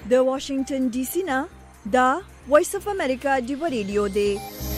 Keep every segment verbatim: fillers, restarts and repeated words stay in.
د واشنگټن ډي سي نه دا وایس اف امریکا دی ریډیو دی.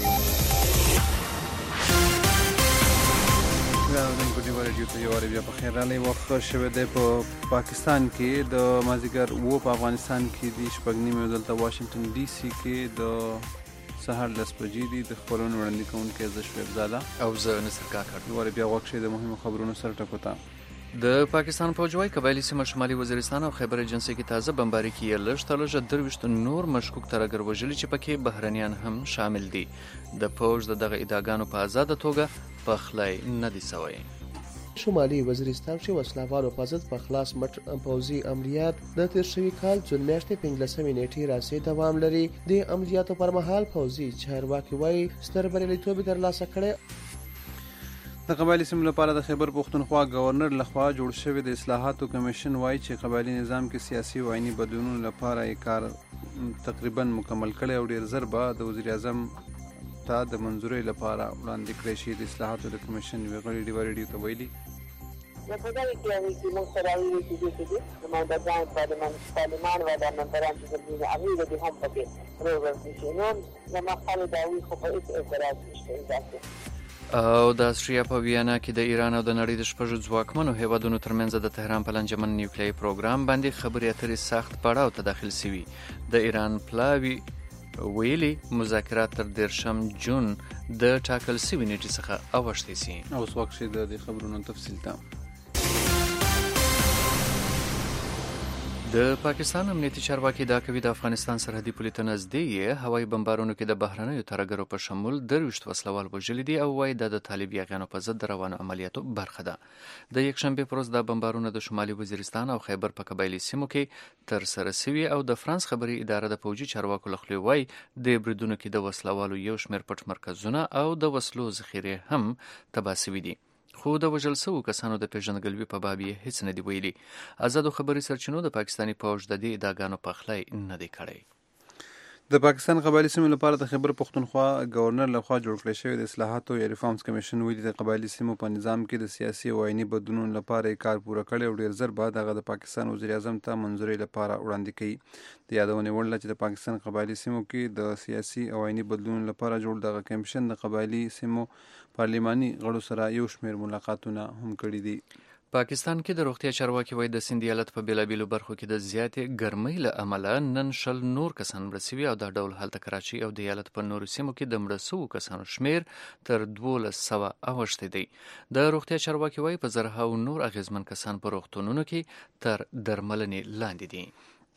د ډیو ریډیو ته یو بیا په خیر راغلی. وخت شوی دی په پاکستان کې د مازدیګر اوه، په افغانستان کې د شپږ نیمې، دلته واشنگټن ډي سي کې د سهار لس بجې دي. د خبرونو وړاندې کوونکی زه شعیب زاده او زه نصر کاکړ. یو بیا وخت شوی د مهمو خبرونو سره ټکو ته. د پاکستان فوج وايي قبایلی سیمه شمالي وزیرستان او خیبر ایجنسي کې تازه بمباري کې لږ تر لږه درویشت نور مشکوک ترګر وژلي چې پکې بهرنیان هم شامل دي. د فوج د دغه ادعاګانو په آزاده توګه پخلی نه دي سوی. شمالي وزیرستان کې وسلوالو په ضد په خلاص مټ پوځي عملیات د تیر شوي کال جون میاشتې پنځلسمې نیټې راځي دوام لري. د عملیاتو پر مهال پوځي چارواکي وايي ستر بریالیتوب ترلاسه کړی. د قبایلی سیمو لپاره د خیبر پښتونخوا گورنر لخوا جوړ شوی د اصلاحاتو کمیشن وایي چې قبایلی نظام کې سیاسي او آئینی بدلونونو لپاره یې کار تقریبا مکمل کړی او ډیر زر به د وزیر اعظم ته د منظورۍ لپاره وړاندې کړی شي. د اصلاحاتو د کمیشن یوې غړي ډیوا ریډیو ته ویلي په دغه کې هغوی چې موږ سره ویلي چې دې کې دي نمایندګان پارلمان و ډارمندران چې دلته هغوی د دې هم پکې راوړل شي. نو زما خالد د هغوی خو په هېڅ اعتراض نشته اضافه. او د استریا په ویانا کې د ایران او د نړۍ د شپږو ځواکمنو هیوادونو ترمنځ د تهران په لنجمن نیوکلیري پروګرام باندې خبرې اترې سخت پړاو ته داخل شوي. د ایران پلاوي ویلي مذاکرات تر دېرشم جون د ټاکل شوي نیټې څخه اوښتې شي. اوس وخت شي د خبرونو تفصیل ته. د پاکستان امنیتي چارواکي دا کوي د افغانستان سرحدي پولې ته نږدې هوایي بمبارونو کې د بهرنیو ترهګرو په شمول درویشت وسلوال وژلي دي او وایي دا د طالب یاغیانو په ضد د روانو عملیاتو برخه ده. د یکشنبې پر ورځ دا بمبارونه د شمالي وزیرستان او خیبر په قبایلي سیمو کې ترسره شوي او د فرانس خبري اداره د پوځي چارواکو له خولې وایي د بریدونو کې د وسلوالو یو شمېر پټ مرکزونه او د وسلو ذخیرې هم تباه شوي دي. خو د وژل شوو کسانو د پیژندګلوي په باب یې هیڅ نه دی ویلي. آزادو خبري سرچینو د پاکستاني فوج د دې ادعاګانو پخلی نه دی کړی. د پاکستان قبایلی سیمو لپاره د خیبر پښتونخوا گورنر لخوا جوړ کړی شوی د اصلاحاتو یا ریفارمز کمیشن ویلي د قبایلی سیمو په نظام کې د سیاسي او آئینی بدلونونو لپاره یې کار پوره کړی او ډیر زر بعد هغه د پاکستان وزیر اعظم ته منظورۍ لپاره وړاندې کوي. د یادونې وړ ده چې د پاکستان قبایلی سیمو کې د سیاسي او آئینی بدلونونو لپاره جوړ دغه کمیشن د قبایلی سیمو پارلماني غړو سره یو شمېر ملاقاتونه هم کړي دي. پاکستان کې د روغتیا چارواکي وایي د سند ایالت په بیلابیلو برخو کې د زیاتې ګرمۍ له امله نن شل نور کسان مړه شوي او دا ډول هلته کراچۍ او د ایالت په نورو سیمو کې د مړه شوو کسانو شمېر تر دولس سوه اوښتی دی. د روغتیا چارواکي وایي په زرهاو نور اغېزمن کسان په روغتونونو کې تر درملنې لاندې دي.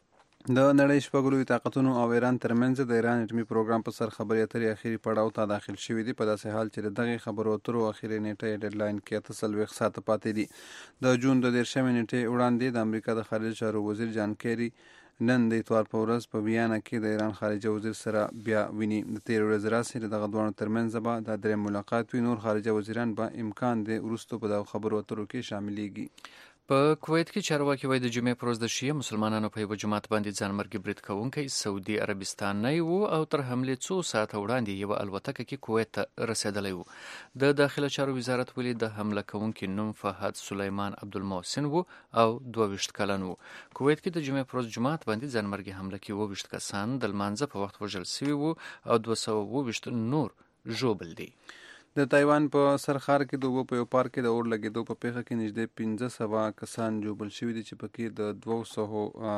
د نړۍ شپږ لویو طاقتونو او ایران ترمنځ د ایران اټومي پروګرام په سر خبرې اترې اخري پړاو ته داخل شوي دي. په داسې حال چې د دغې خبرو اترو اخري نیټه یې ډیډلاین کې اته څلوېښت ساعته پاتې دي. د جون د دېرشمې نیټې وړاندې د امریکا د خارجه چارو وزیر جان کیری نن د اتوار په ورځ په ویانا کې د ایران خارجه وزیر سره بیا ویني. د تېرې ورځې راسې د دغه دواړو ترمنځ به دا درېیم ملاقات وي. نور خارجه وزیران به امکان دی وروستو په دغو خبرو اترو کې شاملېږي. په کویت کې چارواکي وایي د جمعې پر ورځ د شیعه مسلمانانو په یوه جومات باندې ځانمرګي برید کوونکی سعودي عربستانی و او تر حملې څو ساعته وړاندې یوه الوتکه کې کویت ته رسېدلی و. د داخله چارو وزارت ویلي د حمله کوونکي نوم فهد سلیمان عبدالمحسن و او دوه ویشت کلن و. کویت کې د جمعې پر ورځ جومات باندې ځانمرګي حمله کې اووه ویشت کسان د لمانځه په وخت وژل شوي و او دوه سوه اووه ویشت نور ژوبل دي. د تایوان په سرخار کې د اوبو په یو پارک کې د اور لګېدو په پیښه کې نږدې پنځه سوه کسان ژوبل شوي دي چې پکې د دوه سوو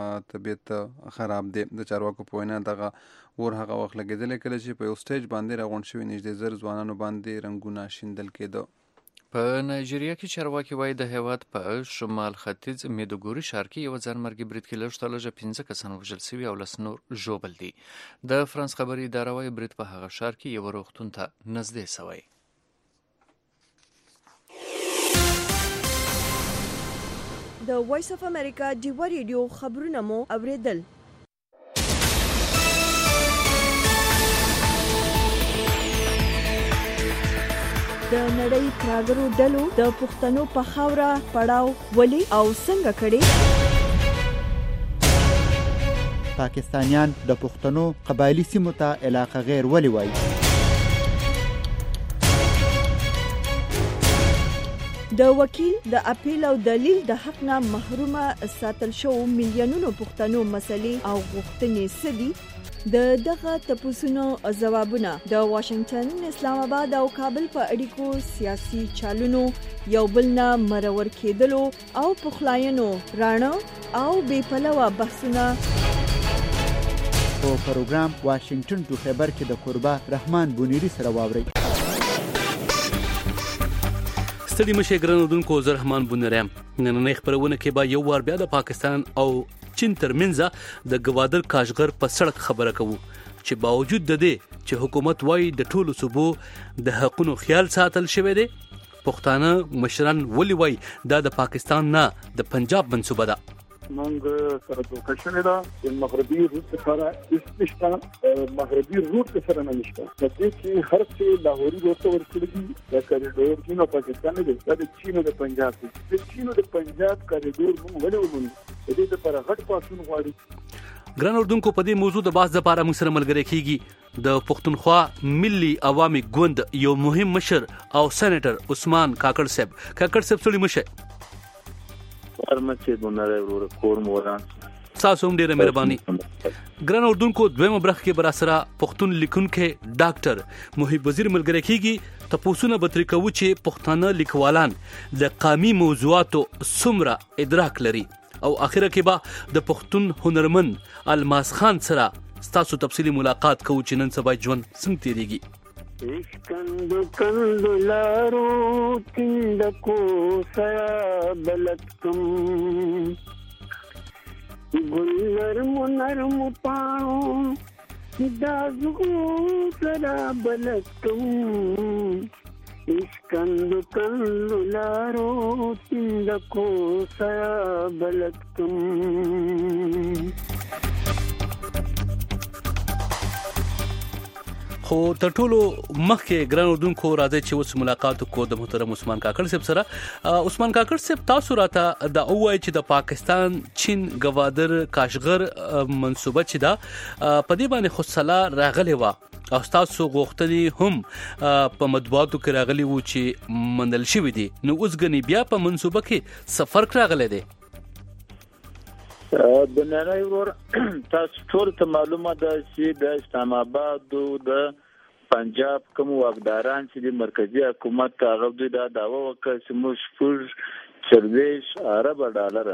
طبیعت خراب دی. د چارواکو په وینا دغه اور هغه وخت لګېدلی کله چې په یو سټیج باندې راغونډ شوي نږدې زر ځوانانو باندې رنګونه شیندل کېده. په نایجیریا کې چارواکي وایي د هیواد په شمال ختیځ میدوګوري ښار کې یوه ځانمرګي برید کې لږ تر لږه پنځه کسان وژل شوي او لس نور ژوبل دي. د فرانس خبري اداره وایي برید په هغه ښار کې یوه روغتون ته نږدې شوی. د وایس اف امریکا ډیوا ریډیو خبرونه مو اوریدل. د نړۍ ترهګرو ډلو د پښتنو په خاوره پړاو ولې او څنګه کړي؟ پاکستانیان د پښتنو قبایلی سیمو ته علاقه غیر ولې وایي؟ د وکیل د اپیل او دلیل د حق نه محرومه ساتل شو میلیونونو پښتنو مسلې او غوښتنې سدي د دغه تپوسونو ځوابونه د واشنگټن، اسلام آباد او کابل په اړیکو سیاسي چالونو یو بل نه مرور کېدلو او پخلاینو راڼه او بې پلوه بحثونه په پروګرام واشنگټن ټو خبر کې د قربا رحمان بونیری سره واوري. ستړي مشه ګران اردوونکو، زه رحمان بونیریم. نننۍ خبرونه کې به یو وار بیا د پاکستان او چین ترمنځ د ګوادر کاشغر په سړک خبره کوو چې باوجود د دې چې حکومت وايي د ټولو صوبو د حقونو خیال ساتل شوی دی، پښتانه مشران ولې وايي دا د پاکستان نه د پنجاب منصوبه ده. موږ سره دوکه شوې ده چې مغربي روټ سره نشته، مغربي روټ سره نه نشته. د دې چې هر څه لاهوري روټ ورکړي دي د کوریډور چین او پاکستان دی، د چین او د پنجاب دی. د چین او د پنجاب کوریډور موږ ولې ومنو؟ د دې لپاره غټ پاسون غواړي. ګران اردوونکو، په دې موضوع د بحث لپاره موږ سره ملګری کیږي د پښتونخوا ملي عوامي ګوند یو مهم مشر او سېنیټر عثمان کاکړ صاحب. کاکړ صاحب څوړي مشه ارمچه دونه ورو کور موران تاسو هم ډیره مهرباني. ګران اردوونکو، دویمه برخه کې بر سره پښتون لیکونکو ډاکټر محب وزیر ملګری کیږي. تاسو به تر کوو چې پښتانه لیکوالان د قامي موضوعاتو څومره ادراک لري او اخره کې به د پښتون هنرمند الماس خان سره تاسو تفصیلی ملاقات کوو چې نن سبا ژوند څنګه تیریږي. اسکند کند لارو تندکو سیا بلتکم گل نرم نرم پاؤں دازگو سرا بلتکم اسکند کند لارو تندکو سیا بلتکم. خو تر ټولو مخکې ګران اردوونکو راځي چې اوس ملاقات وکړو د محترم عثمان کاکړ صاحب سره. عثمان کاکړ صاحب، تاسو راته دا وایي چې د پاکستان چین ګوادر کاشغر منصوبه چې دا په دې باندې خصلا راغلی و او تاسو غوښتنې هم په مطبوعاتو کې راغلي وو چې منل شوی دي، نو اوس غني بیا په منصوبه کې سفر راغلی دی. د نړۍ ور تاسو ټول ته معلومه ده چې د اسلام آباد او د پنجاب کوم واکداران چې د مرکزی حکومت هغه دوی دا داوا وکړ چې موږ فور سرویس عرب ډالر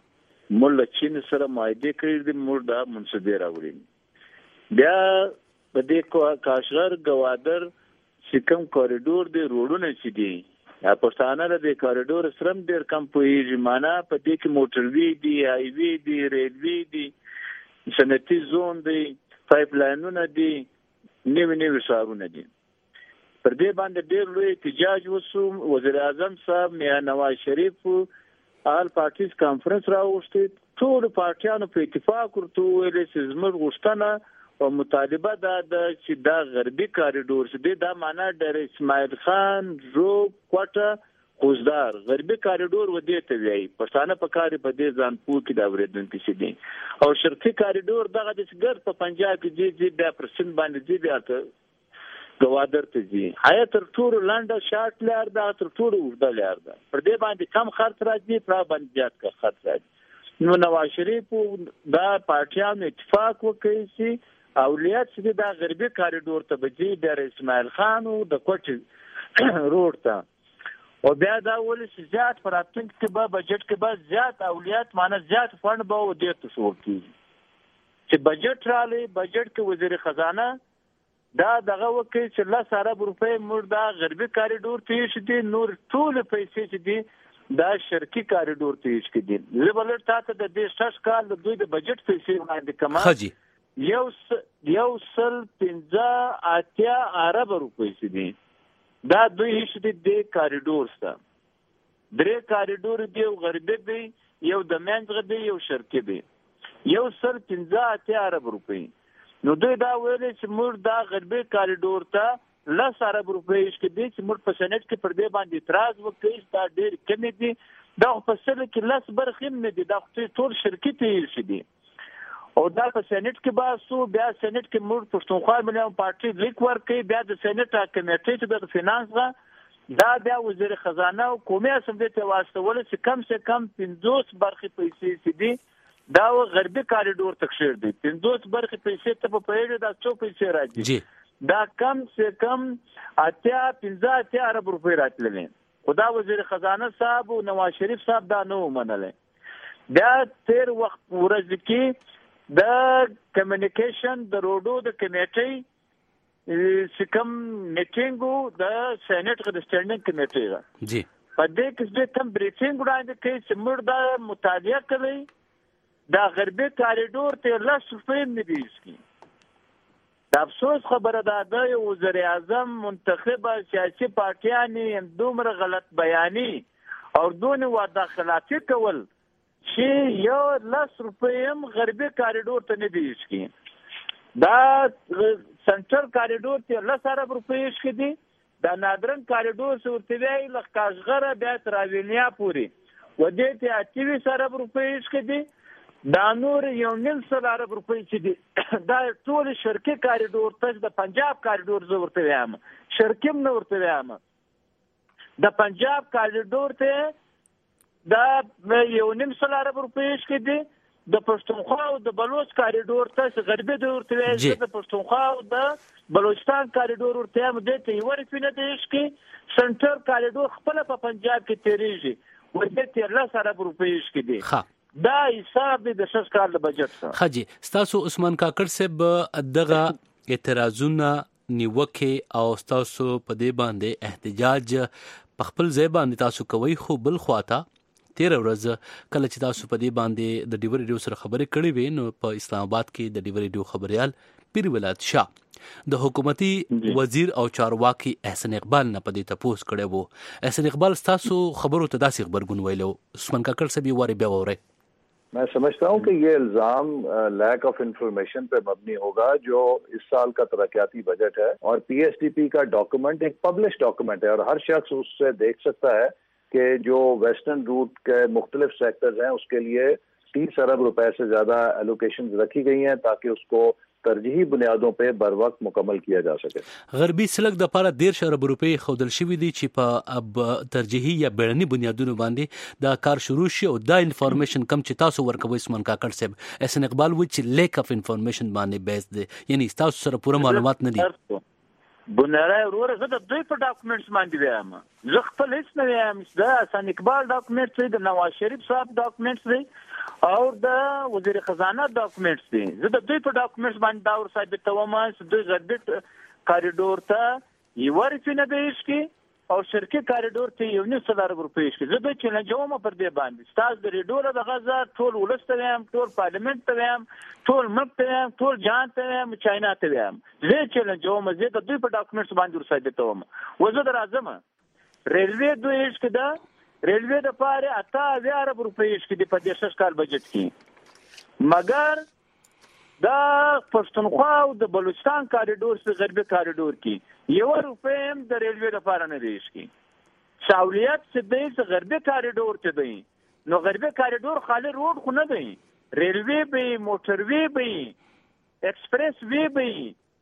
مول چین سره معاهده کړی دي، موږ دا منصوبه راوړي. بیا په دې کاشغر ګوادر چې کوم کوریډور دی روډونه چې دي یا پښتانه د کوریډور سره ډېر کم پوهیږي، معنا په دې کې موټروي دي، هاي وی دي، ریلوي دي، صنعتي زون دي، پایپ لاینونه دي، نوي نوي ښارونه دي. پر دې باندې ډېر لوی احتجاج وشو. وزیر اعظم صاحب میاں نواز شریف آل پارټیز کانفرنس راوغوښتی، ټول پارټیانو په اتفاق ورته وویل چې زموږ غوښتنه او مطالبه دا د چې دا غربي کوریډور چې دا معنا د اسماعیل خان روب کوټه خوزدار غربي کوریډور و دې ته وایي. پښتانه په کار په دې ځان پوه کې دا ورېدونکي شي دي او شرقي کوریډور دغه د ګر په پنجاب کې دي چې بیا پر سند باندې دي بیا ته ګوادر ته دي. هيا تر ټولو لنډه شارټ لار دا تر ټولو اوږده لار ده، پر دې باندې کم خرڅ راځي، پر باندې زیات کا خرڅ راځي. نو نواز شریف دا پارټیانو اتفاق وکړي چې اولیات چې دا غربي کوریډور ته بجې د اسماعیل خان او د کوټ روډ ته او بیا دا ولې چې زیات پراتنګ کې به بجټ کې به زیات اولیات معنا زیات فند به و دې ته شو کیږي چې بجټ رالی بجټ کې وزیر خزانه دا دغه وکړي چې لس ارب روپۍ موږ دا غربي کوریډور ته یې شدي، نور ټول پیسې چې دي دا شرقي کوریډور ته یې شدي. لیبرل تاسو د دې شش کال د دوی د بجټ پیسې باندې کما خجی یو یو سل پنځه اتیا ارب روپۍ چې دي دا دوی هیڅ دي د کوریډور سره درې کوریډور دی، یو غربي دی، یو د منځ دی، یو شرقي دی، یو سل پنځه اتیا ارب روپۍ. نو دوی دا ویل چې موږ دا غربي کوریډور ته لس ارب روپۍ چې دي چې موږ په سنټ کې پر دې باندې اعتراض وکړي دا ډېر کم دي، دا په سل کې لس برخې نه دي، دا ټول شرقي ته یې دي او دا په سېنات کې باسو. بیا سېنات کې موږ پښتونخوا ملي پارټي لیک ورکړي، بیا د سېنات کمیټې ته د فینانس غا دا بیا وزیر خزانه او قومي اسمبلی ته واستول چې کم سے کم پنځوس برخې پیسې چې دي دا غربي کاریډور تکشیر دي پنځوس برخې پیسې ته په پیړې دا څو پیسې راځي دا کم سے کم اتیا پنځه اتیا ارب روپۍ راتللې خدا وزیر خزانه صاحب او نواز شریف صاحب دا نو منلې بیا تیر وخت ورځ کې د کمیونیکیشن د روډو د کمیټې سکم میټینګو د سېنات غو د سټینډینګ کمیټې را جی په دې کې چې کوم بریفینګ وړاندې کوي چې موږ د مطالعه کوي دا غربي کاریډور ته لاس فهم نه دیږي د افسوس خبره ده د وزیر اعظم منتخبه سیاسي پارټیانې دومره غلط بیاني او دونه مداخلاتي کول چې یو لاس روپیم غربي کاریډور ته نه دیږي دا سنټرل کاریډور ته لس ارب روپۍ شکې دي دا نادرن کاریډور سورتوی لخ کاشغره بیا تر اوینیا پوری و دې ته اټویس ارب روپۍ شکې دي دا نور یو نیم سل ارب روپۍ چې دي دا ټول شرکي کاریډور ته د پنجاب کاریډور زه ورته وایم شرکیم نه ورته وایم د پنجاب کاریډور ته دا یو نیم سل ارب روپۍ شکې دي د پښتونخوا او د بلوچ کاریډور ته غربي د ورته د پښتونخوا او د بلوچستان کاریډور ورته هم د ته ورته نه دیش کې سنټر کاریډور خپل په پنجاب کې تیریږي ورته تیر لا سره روپۍ کې دي دا حساب د شش کال د بجټ سره خجی ستاسو عثمان کاکړ صاحب دغه اعتراضونه نیوکه او ستاسو په دې باندې احتجاج په خپل ځای باندې تاسو کوي خو بل خواته تیر ورځ کله چې تاسو په دې باندې د ډیو ریډیو سره خبرې کړې وې نو په اسلام آباد کې د ډیو ریډیو خبريال پیر ولایت شاه د حکومتي وزیر او چارواکي احسن اقبال نه پدې تپوس کړي وو احسن اقبال تاسو خبرو ته داسې خبرګون ویلو عثمان کاکړ صاحب واره بیا وره मैं समझता हूँ कि ये इल्जाम लैक ऑफ इंफॉर्मेशन पे मबनी होगा जो इस साल का तरक्याती बजट है और पीएसडीपी का डॉक्यूमेंट एक पब्लिश डॉक्यूमेंट है और हर शख्स उससे देख सकता है कि जो वेस्टर्न रूट के मुख्तलिफ सेक्टर्स हैं उसके लिए तीस अरब रुपए से ज्यादा एलोकेशन रखी गई हैं ताकि उसको तरजीही बुनियादों पे बर वक्त मुकम्मल किया जा सके غربي سلک د پاره ډیر ارب روپۍ خودل شوی دي چې په اب ترجیحي یا بیړني بنیادونو باندې دا کار شروع شي او دا انفارمیشن کم چې تاسو ورکوي عثمان کاکړ صاحب احسن اقبال و چې لیک اف انفارمیشن باندې بیس دي یعنی تاسو سره پوره معلومات نه دي بنره ورور زه د دوی په ډاکومېنټس باندې وایم زه خپل هیڅ نه وایم دا حسن اقبال ډاکومېنټس دی د نواز شریف صاحب ډاکومېنټس دی او د وزیر خزانه ډاکومېنټس دي زه د دوی په ډاکومېنټس باندې دا ور ثابتوم چې دوی غربي کاریډور ته یو ورته نه دیش کی او شرکي کاریډور ته یو نه سلار روپۍ شي زه د چیلنجوم پر دې باندې ستاسو د ریډور د غزا ټول ولستویم ټول پارلیمنت ته ویم ټول ملک ته ویم ټول جهان ته ویم چاینا ته ویم زه چیلنجوم زه د دوی په ډاکومېنټس باندې ور ثابتوم وزه د راځم ریلوی دوی هیڅ کده ریلوی د پاره اته هزار ارب روپۍ شي د په دې شش کال بجټ کې مګر دا پښتونخوا او د بلوچستان کاریډور څخه غربي کاریډور کې یو روپۍ هم د ریلوی لپاره نه دی شي سہولیت چې د غربي کاریډور ته دی نو غربي کاریډور خالي روډ خو نه دی ریلوی به موټر وی به ایکسپریس وی به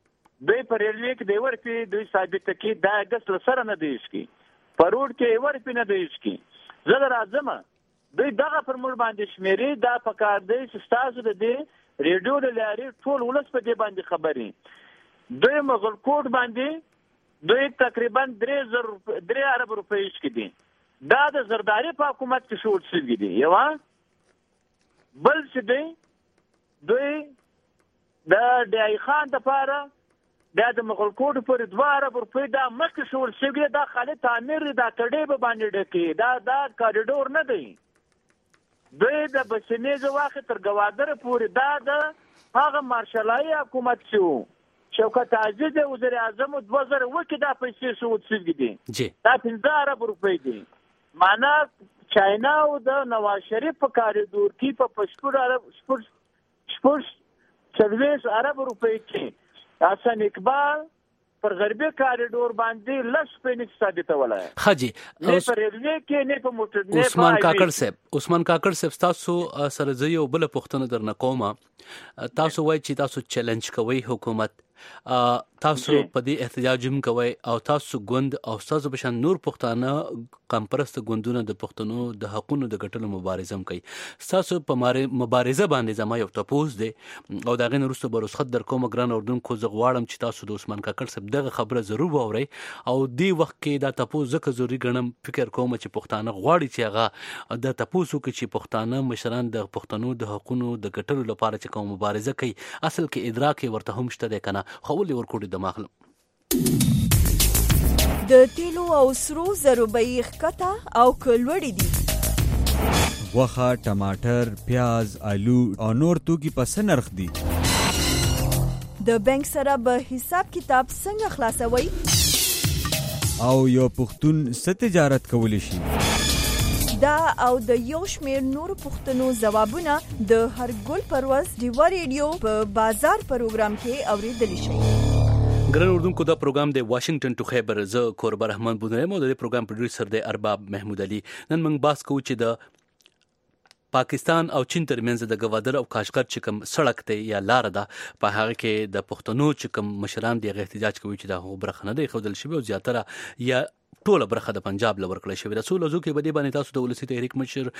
دوی په ریلوی کې دی ورته دوی ثابت کې دا اگست لسره نه دی شي په روډ کې ورته نه دی شي زه راځم دوی دغه پر مور باندې شمیري دا په کار دی چې تاسو د دې ریډیو لري ټول ولس په دې باندې خبري دوی مغل کوټ باندې دوی تقریبا درې زر درې ارب روپۍ شي دي دا د زرداری په حکومت کې شوټ شوی دي یو بل څه دی دوی د ډای خان د پاره دا د مغل کوټ پر دوه ارب روپۍ دا مخکې شوټ شوی دا خالي تعمیر دا کډې به باندې ډکې دا دا کاریډور نه دی دوی د بسنیزه واخ تر گوادر پورې دا د هغه مارشالای حکومت شو شوکت عزیز وزیر اعظم دوه زره وکي دا پیسې شو وڅېږي دي دا پنځه ارب روپۍ دي معنا چاینا او د نواز شریف په کاریډور کې په پښپور ارب سپور سپور سرویس ارب روپۍ کې حسن اقبال پر غربي کاریډور باندې لس پینې ثابت ولای خجی نه پر ریلوی کې نه په موټر نه عثمان کاکړ صاحب عثمان کاکړ صاحب تاسو سره زه یو بل پوښتنه درنه کوم تاسو وایي چې تاسو چیلنج کوي حکومت تاسو په دې احتجاج هم کوي او تاسو ګوند او تاسو په شان نور پښتانه کمپرست ګوندونه د پښتنو د حقونو د ګټلو مبارزه هم کوي. تاسو په مبارزه باندې زما یو تپوس دی او دا غن وروسته به رسخت در کوم ګران اردوونکو زه غواړم چې تاسو د عثمان کاکړ صاحب دغه خبره ضرور واورئ او دې وخت کې دا تپوس ځکه ضروري ګڼم فکر کوم چې پښتانه غواړي چې هغه د تپوس وکړي چې پښتانه مشران د پښتنو د حقونو د ګټلو لپاره چې کوم مبارزه کوي اصل کې ادراک ورته هم شته دی کنه خو ولې ورکوړي دماغ د تیلو او سرو زرو بیې ښکته او کلوړې دي. غوښه، ټماټر، پیاز، آلو او نور توکي په څه نرخ دي؟ د بانک سره به حساب کتاب څنګه خلاصوي؟ او یو پښتون څه تجارت کولی شي؟ دا او د یو شمېر نور پښتنو ځوابونه د هر ګل پرواز ډیوا ریډیو په بازار پروګرام کې اوریدلی شئ. ګران اردوونکو دا پروګرام د واشنگټن ټو خیبر زه کوربه رحمان بودنیم او د پروګرام پروډوسر دی ارباب محمود علي. نن موږ بحث کوو چې د پاکستان او چین ترمنځ د ګوادر او کاشغر چې کوم سړک دی یا لار ده په هغه کې د پښتنو چې کوم مشران دی احتجاج کوي چې دا هغه برخه نه دی ښودل شوی او زیاتره یا ټوله برخه د پنجاب لور کړی شوی. رسول ازو کې بده باندې تاسو د ولسی تحریک مشر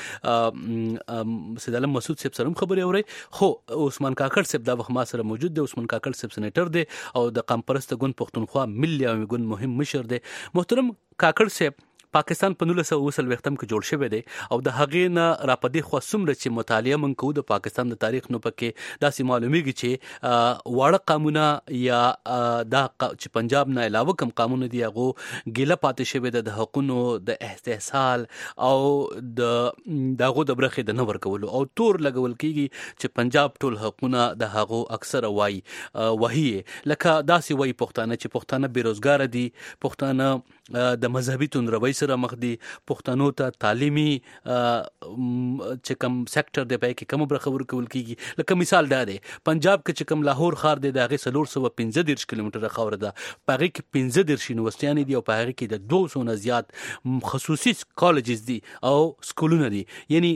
سید علم مسعود صاحب سره خبري اوري خو عثمان کاکړ صاحب دا وخت ما سره موجود دی. عثمان کاکړ صاحب سېنیټر دی او د قمپرست ګوند پښتونخوا ملي عوامي ګوند مهم مشر دی. محترم کاکړ صاحب پاکستان په نولس سوه اوه څلوېښتم کې جوړ شوی دی او د هغې نه راپدې خوا څومره چې مطالعه موږ کوو د پاکستان د تاریخ نو پکې داسې معلومیږي چې واړه قانونه یا دا چې پنجاب نه علاوه کوم قانون دي هغه ګیله پاتې شوی د حقوقو د استحصال او د دغه د برخې د نه ورکولو او تور لګول کیږي چې پنجاب ټول حقوقونه د هغه اکثر وای وهي لکه داسې وای پښتانه چې پښتانه بیروزګار دي، پښتانه د مذهبي تندروي سره مخ دي، پښتنو ته تعلیمي چې کوم سېکټر دی پای کې کوم برخه ورکول کیږي. لکه مثال دا دی پنجاب کې چې کوم لاهور ښار دی د هغې څلور سوه پنځه دېرش کیلومتره خاوره ده، په هغې کې پنځه دېرش یونیورسټیانې دي او په هغې کې د دوه سوه نه زیات خصوصي کالجز دي او سکولونه دي. یعنی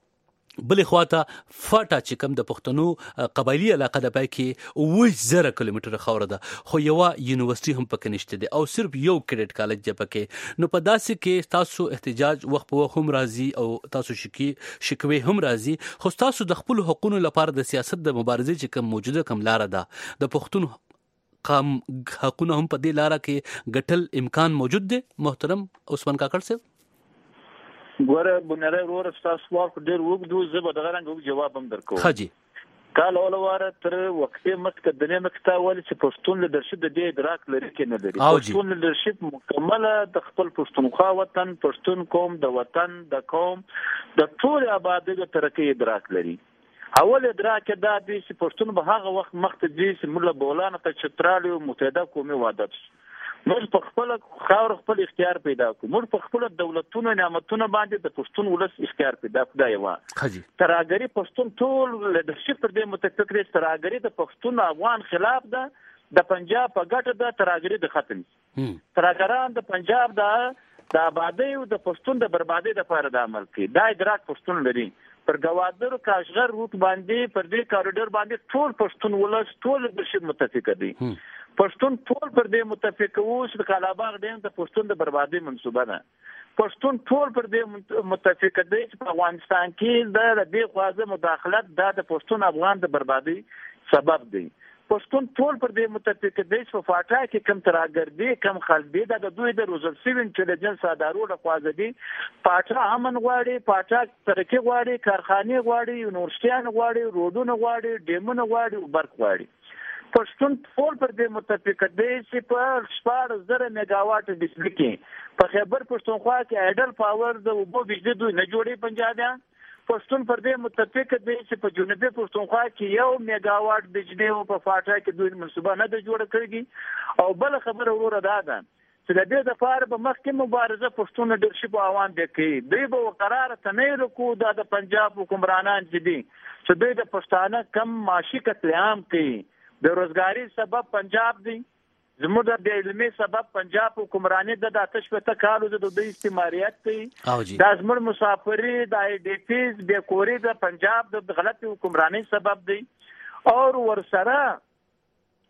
بلې خواته فاټا چې کوم د پښتنو قبایلي علاقه ده پای کې اووه زره کیلومتره خاوره ده خو یوه یونیورسټي هم پکې نشته دی او صرف یو کریډټ کالج دی پکې. نو په داسې کې تاسو احتجاج وخت په وخت هم راځي او تاسو شکی شکوي هم راځي خو تاسو د خپل حقوقو لپاره د سیاست د مبارزې چې کوم موجوده کوم لار ده د پښتون قام حقوقونه هم په دې لار کې ګټل امکان موجود دی. محترم عثمان کاکړ صاحب ګوره بنره ورور تاسو ورک ډیر وګدو زه به دغه رنګ جواب هم درکوم. حاجی کال اول واره تر وقته متقدمه مکتا ول چې پښتون لیدرشپ د دې ادراک لري کې نه لري. پښتون لیدرشپ مکمله د خپل پښتونخوا وطن پښتون قوم د وطن د قوم د ټول آبادی د ترقی ادراک لري. اول ادراک دا دی چې پښتون به هغه وخت مخته دی چې مولا بولان ته چترالي او متحده قومي وعده موږ په خپل خاور خپل اختیار پیدا کوو، موږ په خپل دولتونو نعمتونو باندې د پښتون ولس اختیار پیدا کړی و. تراګری پښتون ټول لیدرشپ پر دې متفق دي. تراګری د پښتون افغان خلاف ده، د پنجاب په ګټه ده، تراګری د ختم تراګران د پنجاب د د آبادی او د پښتون د بربادي لپاره د عمل کوي. دا ادراک پښتون لري. پر ګوادر کاشغر روټ باندې پر دې کاریډور باندې ټول پښتون ولس ټول لیدرشپ متفق دي. پښتون ټول پر دې متفق وو چې کلاباغ ډیم ته پښتون د بربادي منسوبه ده. پښتون ټول پر دې متفق دي چې په افغانستان کې د دې خوازه مداخلت د پښتون افغان د بربادي سبب دی. پښتون ټول پر دې متفق دي چې په فاټا کې کم تراګردي کم خلدي د دوی د روزل سیو انټيليجنس ادارو له خوازه دي. فاټا امن غواړي، فاټا ترقی غواړي، کارخانه غواړي، یونیورسيټیان غواړي، روډونه غواړي، ډیمونه غواړي او برق غواړي. پښتون ټول پر دې متفق دی چې په شپږ زره میگاواټ بجلی کې په خیبر پښتونخوا کې ایډل پاور د اوبو بجلی دوی نه جوړي پنجابیان. پښتون پر دې متفق دی چې په جنوبي پښتونخوا کې یو میگاواټ بجلی او په فاټا کې دوی منسوبه نه د جوړ کړی. او بل خبره وروره دا ده چې د دې لپاره به مخکې مبارزه پښتون لیدرشپ عوام به کوي. دوی به قرار تنه رکو د پنجاب حکمرانان چې دي چې دوی د پښتانه کم معاشي قتل عام کوي. بیروزګاری سبب پنجاب دی، زموږ د علمي سبب پنجاب حکمرانی د آتش په تکالو د دوی استعماریت دی. دا زموږ مسافری د آی ډی پیز د کوري د پنجاب د غلط حکمرانی سبب دی. او ورسره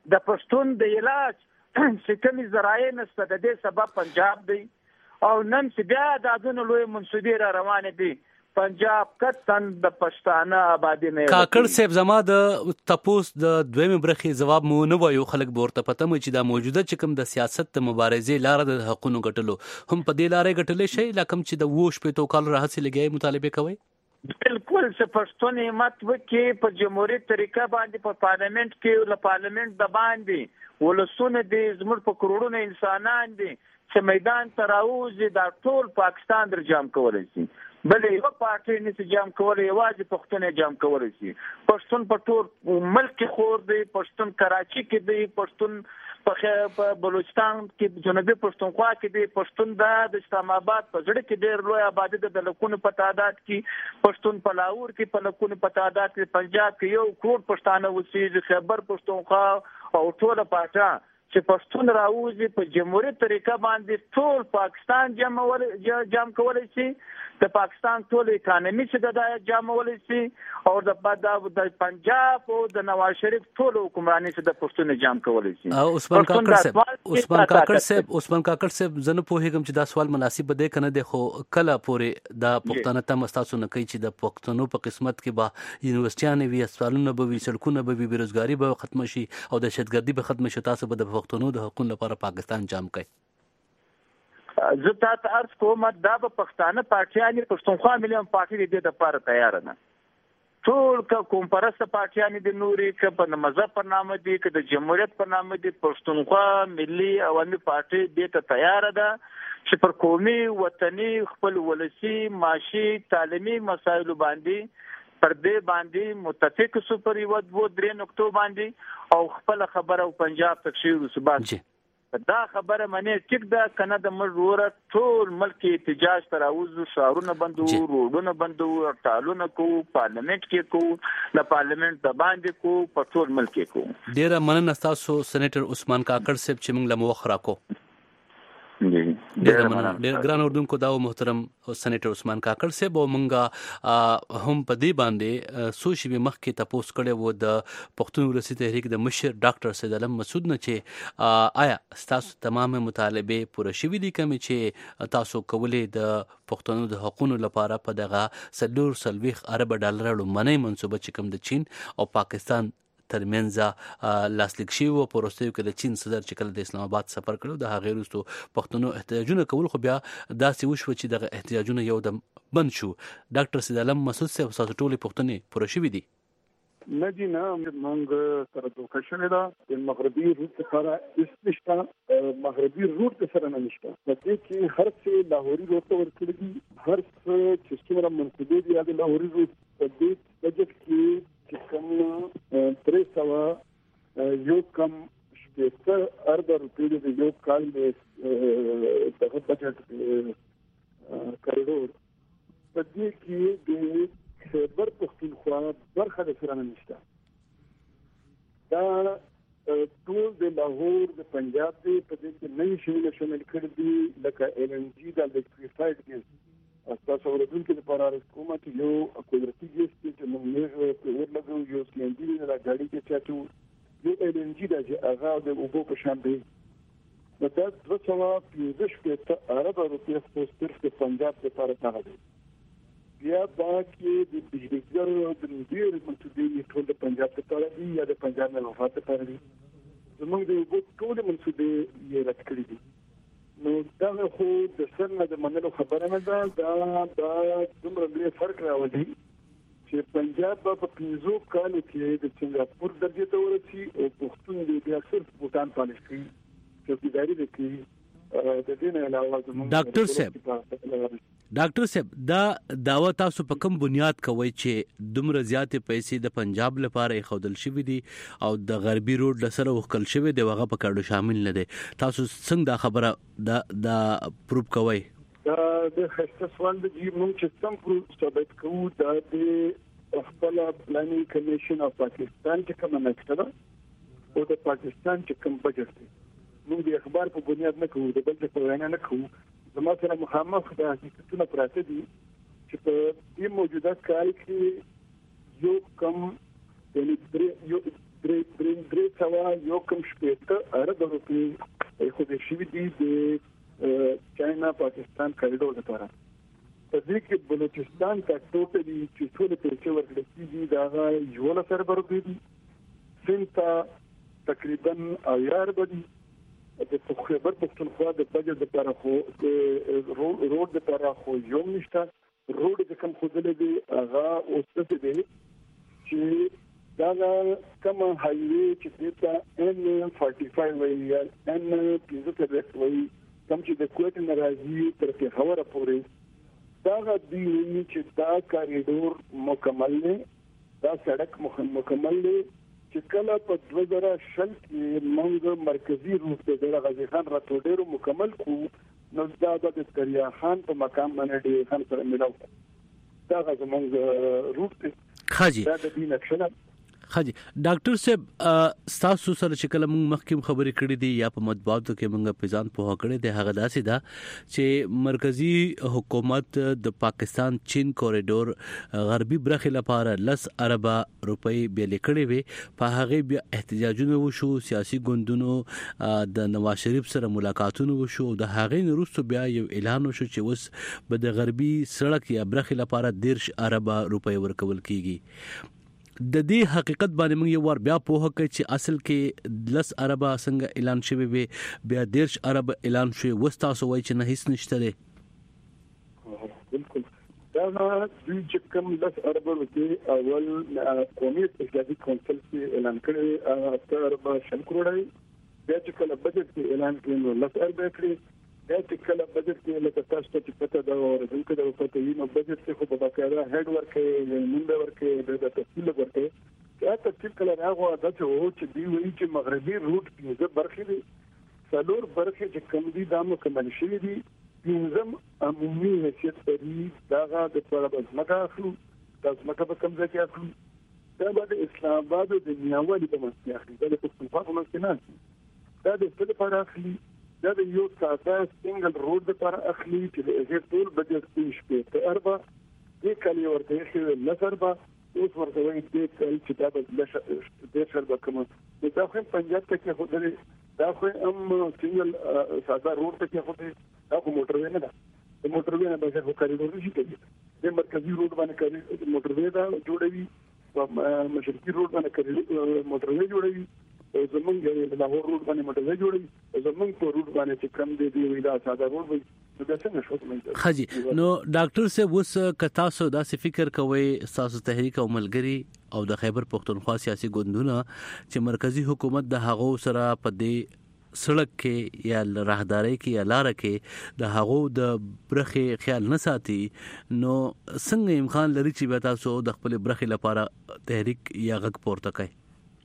د پښتون د علاج چې کومې ذرایع نشته د دې سبب پنجاب دی او نن چې بیا د دونه لوی منسوبې را روانې دي پنجاب کتن د پښتانه آبادی نه کاکړ صاحب زما د تپوس د دویمه برخې جواب مو نه وایو خلک به ورته پته مو چې دا موجوده چې کوم د سیاست د مبارزې لاره د حقونو ګټلو هم په دې لارې ګټلې شي لکه چې د ووش په تو کال راځي لګي مطالبه کوي بالکل چې پښتون همت وکړي په جمهوریت طریقه باندې په پارلیمنت کې له پارلیمنت د باندې ولسونه دي زموږ په کروڑونو انسانان دي چې میدان ته راوځي دا ټول پاکستان در جام کولای شي بل یو پارټي نشي جام کولای یوازې پښتون جام کولای شي پښتون په ټول ملک خور دی پښتون کراچي کې دی پښتون په بلوچستان کې جنوبي پښتونخوا کې دی پښتون د اسلام آباد په ځړ کې ډېر لوی آبادی د لکونو په تعداد کې پښتون په لاهور کې په لکونو په تعداد کې پنجاب کې یو کروڑ پښتانه اوسېږي خیبر پښتونخوا او ټول پاټا چې پښتون راوځي په جمهوریت طریقه باندې ټول پاکستان جمعول جام کولای شي د پاکستان ټول اکانومي چې د جامولای شي او د د پنجاب او د نواز شریف ټول حکمراني چې د پښتون جام کولای شي عثمان کاکړ صاحب عثمان کاکړ صاحب عثمان کاکړ صاحب زنه په هیڅ چې دا سوال مناسب دی کنه دی خو کله پورې د پښتنه تم تاسو نه کوي چې د پښتنو په قسمت کې به یونیورسيټیانه وي اسپیټالونه به وي سړکونه به وي بیروزګاری به ختم شي او د شتګردي به ختم شي تاسو به د پښتنو د حقوقو لپاره پاکستان جام کوي زه تاسو ارز کوم دا به پښتانه پارټیان پښتونخوا مليون پارټي دې د لپاره تیار نه ټول کوم پرسته پارټیان دي نوري ک په مذهب پر نامه دي ک د جمهوریت پر نامه دي پښتونخوا ملي عوامي پارټي دې ته تیار ده چې پر قومي وطني خپل ولسی معاشي تعلیمي مسایل باندې پر دې باندې متفق سو پر یو د درې نقطو باندې او خپل خبره او پنجاب تکشیر وسبات دا خبره منه ټیک دا کنه د مروره ټول ملک احتجاج تر اوځو شهرونه بندو روډونه بندو ټالونه کو پارلیمنت کې کو د پارلیمنت د باندې کو په ټول ملک کې کو ډیره مننه تاسو سېنیټر عثمان کاکړ صاحب چې موږ له موخ راکو ډیر مننه ډیر ګران اردوونکو دا محترم سېنیټر عثمان کاکړ صاحب او مونږه هم په دې باندې سوشي به مخ کې تاسو کړه وو د پښتون ولسی تحریک د مشر ډاکټر سید علم مسعود نه چې آیا تاسو تمام مطالبه پوره شوي دي کوم چې تاسو کولې د پښتنو د حقوقو لپاره په دغه سلور سلويخ ارب ډالر لمنې منسوبه چې کوم د چین او پاکستان ترمنځ لاسلیک شي او پروستیو کې د چین صدر چې کله د اسلام آباد سفر کړو د هغه وروسته پښتنو احتجاجونه کول خو بیا داسې وشو چې د احتجاجونه یو دم بند شو ډاکټر سید علم مسعود صاحب تاسو ټولې پښتنې پوره شوي دي نه دي نه موږ سره دوکه شوې ده د مغربي روت سره استشتا مغربي روت سره نه نشته په دې کې هر څه لاهوري روت ورکړي دي هر څه چې څومره منسوبې دي د لاهوري روت په دې بجټ کې چې کوم ترې سوا یو کم شپږ اربع روپۍ د یو کال د دغه بجټ کاریډور په دې کې د خیبر پښتونخوا برخه د سره نشته دا ټول د لاهور د پنجاب دی په دې کې نه شي شامل کړي دي لکه ال ان جی د الکتریفاید ګیس تاسو ورته د پرار کومه چې یو قدرتي ګیس چې موږ په ورلګو یو سکندي د غاډي کې چاتو یو ال ان جی د هغه د اوبو په شان دی دا د څو په دې په عربه روپیه په سترګې پنجاب لپاره تاغه دی بیا دا کې د بجلیګر د ډیر منسوبې ټول د پنجاب لپاره دی یا د پنجاب نه وفات لپاره دی زموږ د اوبو ټول منسوبې یې رد کړې دي نو دا خو د سرنه د منلو خبره نه ده دا دا دومره لوی فرق راوړي چې پنجاب په پنځو کالو کې د سنگاپور درجه ته ورسي او پښتون دې بیا صرف بوتان پالیش کوي چې اداري د کې د دې نه علاوه ډاکټر صاحب ډاکټر صاحب دا داوا تاسو په کوم بنیاد کوي چې دومره زیاتې پیسې د پنجاب لپاره خودل شوی دي او د غربي روډ لسره وکړل شوی دی هغه په کارډو شامل نه دي تاسو څنګه دا خبره دا دا پروف کوي دا د خسته سوال د موږ چې سم پروف ثابت کوو دا د خپل پلانینګ کمیشن اف پاکستان چې کوم نکته ده او د پاکستان چې کوم بجټ دی موږ د اخبار په بنیاد نه کوو د بل په وینا نه کوو زما سره مخامخ د حقیقتونو پراته دي چې په دې موجوده کال کې یو کم د یو درې درې درې سوا یو کم شپېته ارب روپۍ خو د شوي دي د چاینا پاکستان کوریډور لپاره. په دې کې بلوچستان ته ټوټلي چې ټول پیسې ورکړل کېږي دا یو لسر روپۍ دي. سند ته تقریبا اویا ارب دي. د خیبر پښتونخوا د بجټ لپاره خو د روډ لپاره خو یو نشته. روډ چې کوم خوځلې دي هغه اوس څه دي چې دا کوم هایوي چې د ان فورټي فایو وایي یا ان پنځه ډیرکټ وایي کوم چې د کوټ ناراضي تر پیښور پورې دا د دې چې دا کاریډور مکمل نه دا سړک مکمل نه چې کله په دوه زره شل کې موږ مرکزی روټ ته د غازی خان راټوډیرو مکمل کو نو دا د دریا خان په مقام باندې ډیر خان سره ملاو دا زموږ روټ خاجي دا د دې نقشه خاجي ډاکټر صاحب تاسو سره چې کله موږ مخکې خبرې کړې دي یا په مطبوعاتو کې موږ په ځان په کړې ده هغه داسې ده چې مرکزی حکومت د پاکستان چین کوریډور غربي برخه لپاره لس اربه روپۍ بیل کړې وي. په هغه بیا احتجاجونه وشو، سیاسي ګوندونو د نواز شریف سره ملاقاتونه وشو. د هغه وروسته بیا یو اعلان وشو چې اوس به د غربي سړک یا برخه لپاره دیرش اربه روپۍ ورکول کیږي. د دې حقیقت باندې موږ یو ور بیا پوهه کوي چې اصل کې لس اربه څنګه اعلان شوی وي بیا دیرش اربه اعلان شوی وستا سو وای چې نه هیڅ نشته دی. بالکل دا د چې کوم لس اربه کې اول قومي اقتصادي کونسل کې اعلان کړی اته اربه شل کروڑه بیا چې کله بجټ کې اعلان کړي نو لس اربه کړی بیا چې کله بجټ کې لکه تاسو ته پته دا ورته د پته یې نو بجټ کې خو په باقاعده هډ ورکې منډه ورکې د تفصیل ورکې دا تفصیل کله راغو دا چې وو چې دی وایي چې مغربي روټ کې برخې دي څلور برخې چې کم دي دا مکمل شوي دي. پنځم عمومي حیثیت لري دا د طلب ځمکه اخلو د ځمکه په کوم ځای کې اخلو دا به د اسلام آباد د نیاوالي په منځ کې اخلي دا د پښتونخوا په منځ کې نه دا د څه لپاره اخلي دا د یو ساده سنگل روډ لپاره اخلي چې د هغې ټول بجټ کې شپېته اربه دې کال یې ورته ایښي لس اربه اوس ورته وایي دې کال چې دا به دېرش اربه کومه دا خو پنجاب ته کېښودلې دا خو هم سنگل ساده روډ ته کېښودلې دا خو موټروې نه ده. د موټروې نه بغیر خو کاریډور نشي کولی. د مرکزي روډ باندې موټروې دا جوړوي په مشرقي روډ باندې موټروې جوړوي زمونږ د لاهور روډ باندې موټروې جوړوي زمونږ په روډ باندې چې کم دی دی ویلا ساده روډ وي نو دا څنګه شو خاجي. نو ډاکټر صاحب اوس کتا سو دا فکر کوي تاسو تحریک او ملګری او د خیبر پښتونخوا سیاسي ګوندونه چې مرکزی حکومت د هغو سره په دې سړک کې یا راهداري کې یا لار کې د هغو د برخه خیال نه ساتي نو څنګه امکان لري چې به تاسو د خپل برخه لپاره تحریک یا غږ پورته کړئ؟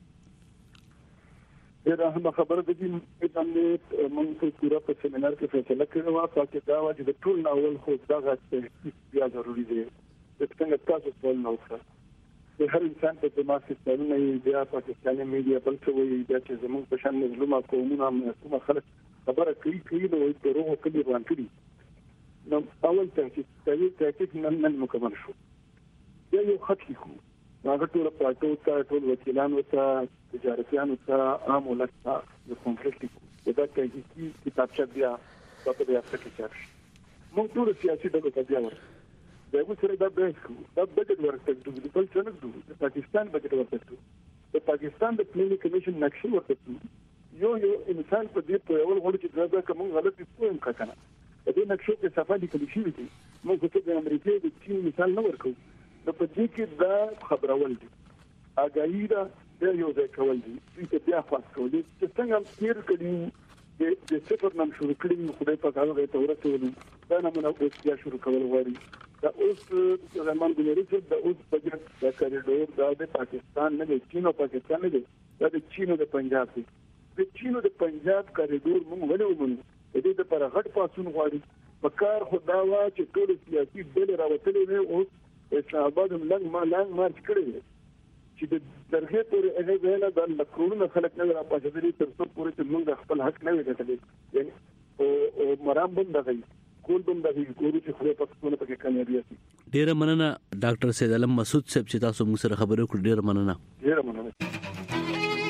دا هم خبره ده چې باندې موږ په پورا په سیمینار کې فیصله کړې و چې دا و چې د ټول ناول خو دا غوښتل بیا ضروري دی چې څنګه تاسو ټول نو سره د هر انسان په دماغ کې ستنه یې بیا پاکستاني میډیا بل څه وایي بیا چې زموږ په شان مظلومه قومونه کومه خلک خبره کوي کوي نو د روغ کلی روان کړي نو اول تحقیق تحقیق تحقیق نن نن مکمل شو یا یو خط لیکو هغه ټول پاتو ته ټول وکیلانو ته تجارتيانو ته عام ولس ته د کنفرنس لیکو دا تحقیقي کتابچه بیا په دې افسر کې چاپ موږ ټول سیاسي ډلو ته بیا ورته دا یو سره دا به دا بجټ ورته د بل څه نه دوه د پاکستان بجټ ورته د پاکستان د پلانینګ کمیشن نقشې ورته یو یو انسان په دې په اول غوړ چې دا کوم غلطي کوم کړنه د دې نقشو کې صفه لیکل شوې دي موږ ته د امریکا د چین مثال نه ورکو نو په دې کې دا خبرول دي اګایي دا یو ځای کول دي چې بیا خاص کول دي چې څنګه تیر کړي د صفر نام شروع کړي خدای په هغه ته ورسول دا نه موږ اوس بیا شروع کول غواړي دا اوس زمان ګلري چې دا اوس بجټ د کاریډور دا د پاکستان نه د چین او پاکستان نه دا د چین او د پنجاب دی د چین او د پنجاب کاریډور موږ ولې ومنو د دې لپاره غټ پاسون غواړي په کار خدا وا چې ټول سیاسي ډلې راوتلې وي او اسلام آباد لنګ ما لنګ مارچ کړی چې د درغه پورې هغه ویله د لکرونو خلک نه راپاسېدلي تر څو پورې چې موږ خپل حق نه وګټلی یعنی او مرام بند غي کول بند غي ګورو چې خو په څونه پکې کامیابی شي. ډیر مننه ډاکټر سید علم مسعود صاحب چې تاسو موږ سره خبرې وکړې ډیر مننه. ډیر مننه.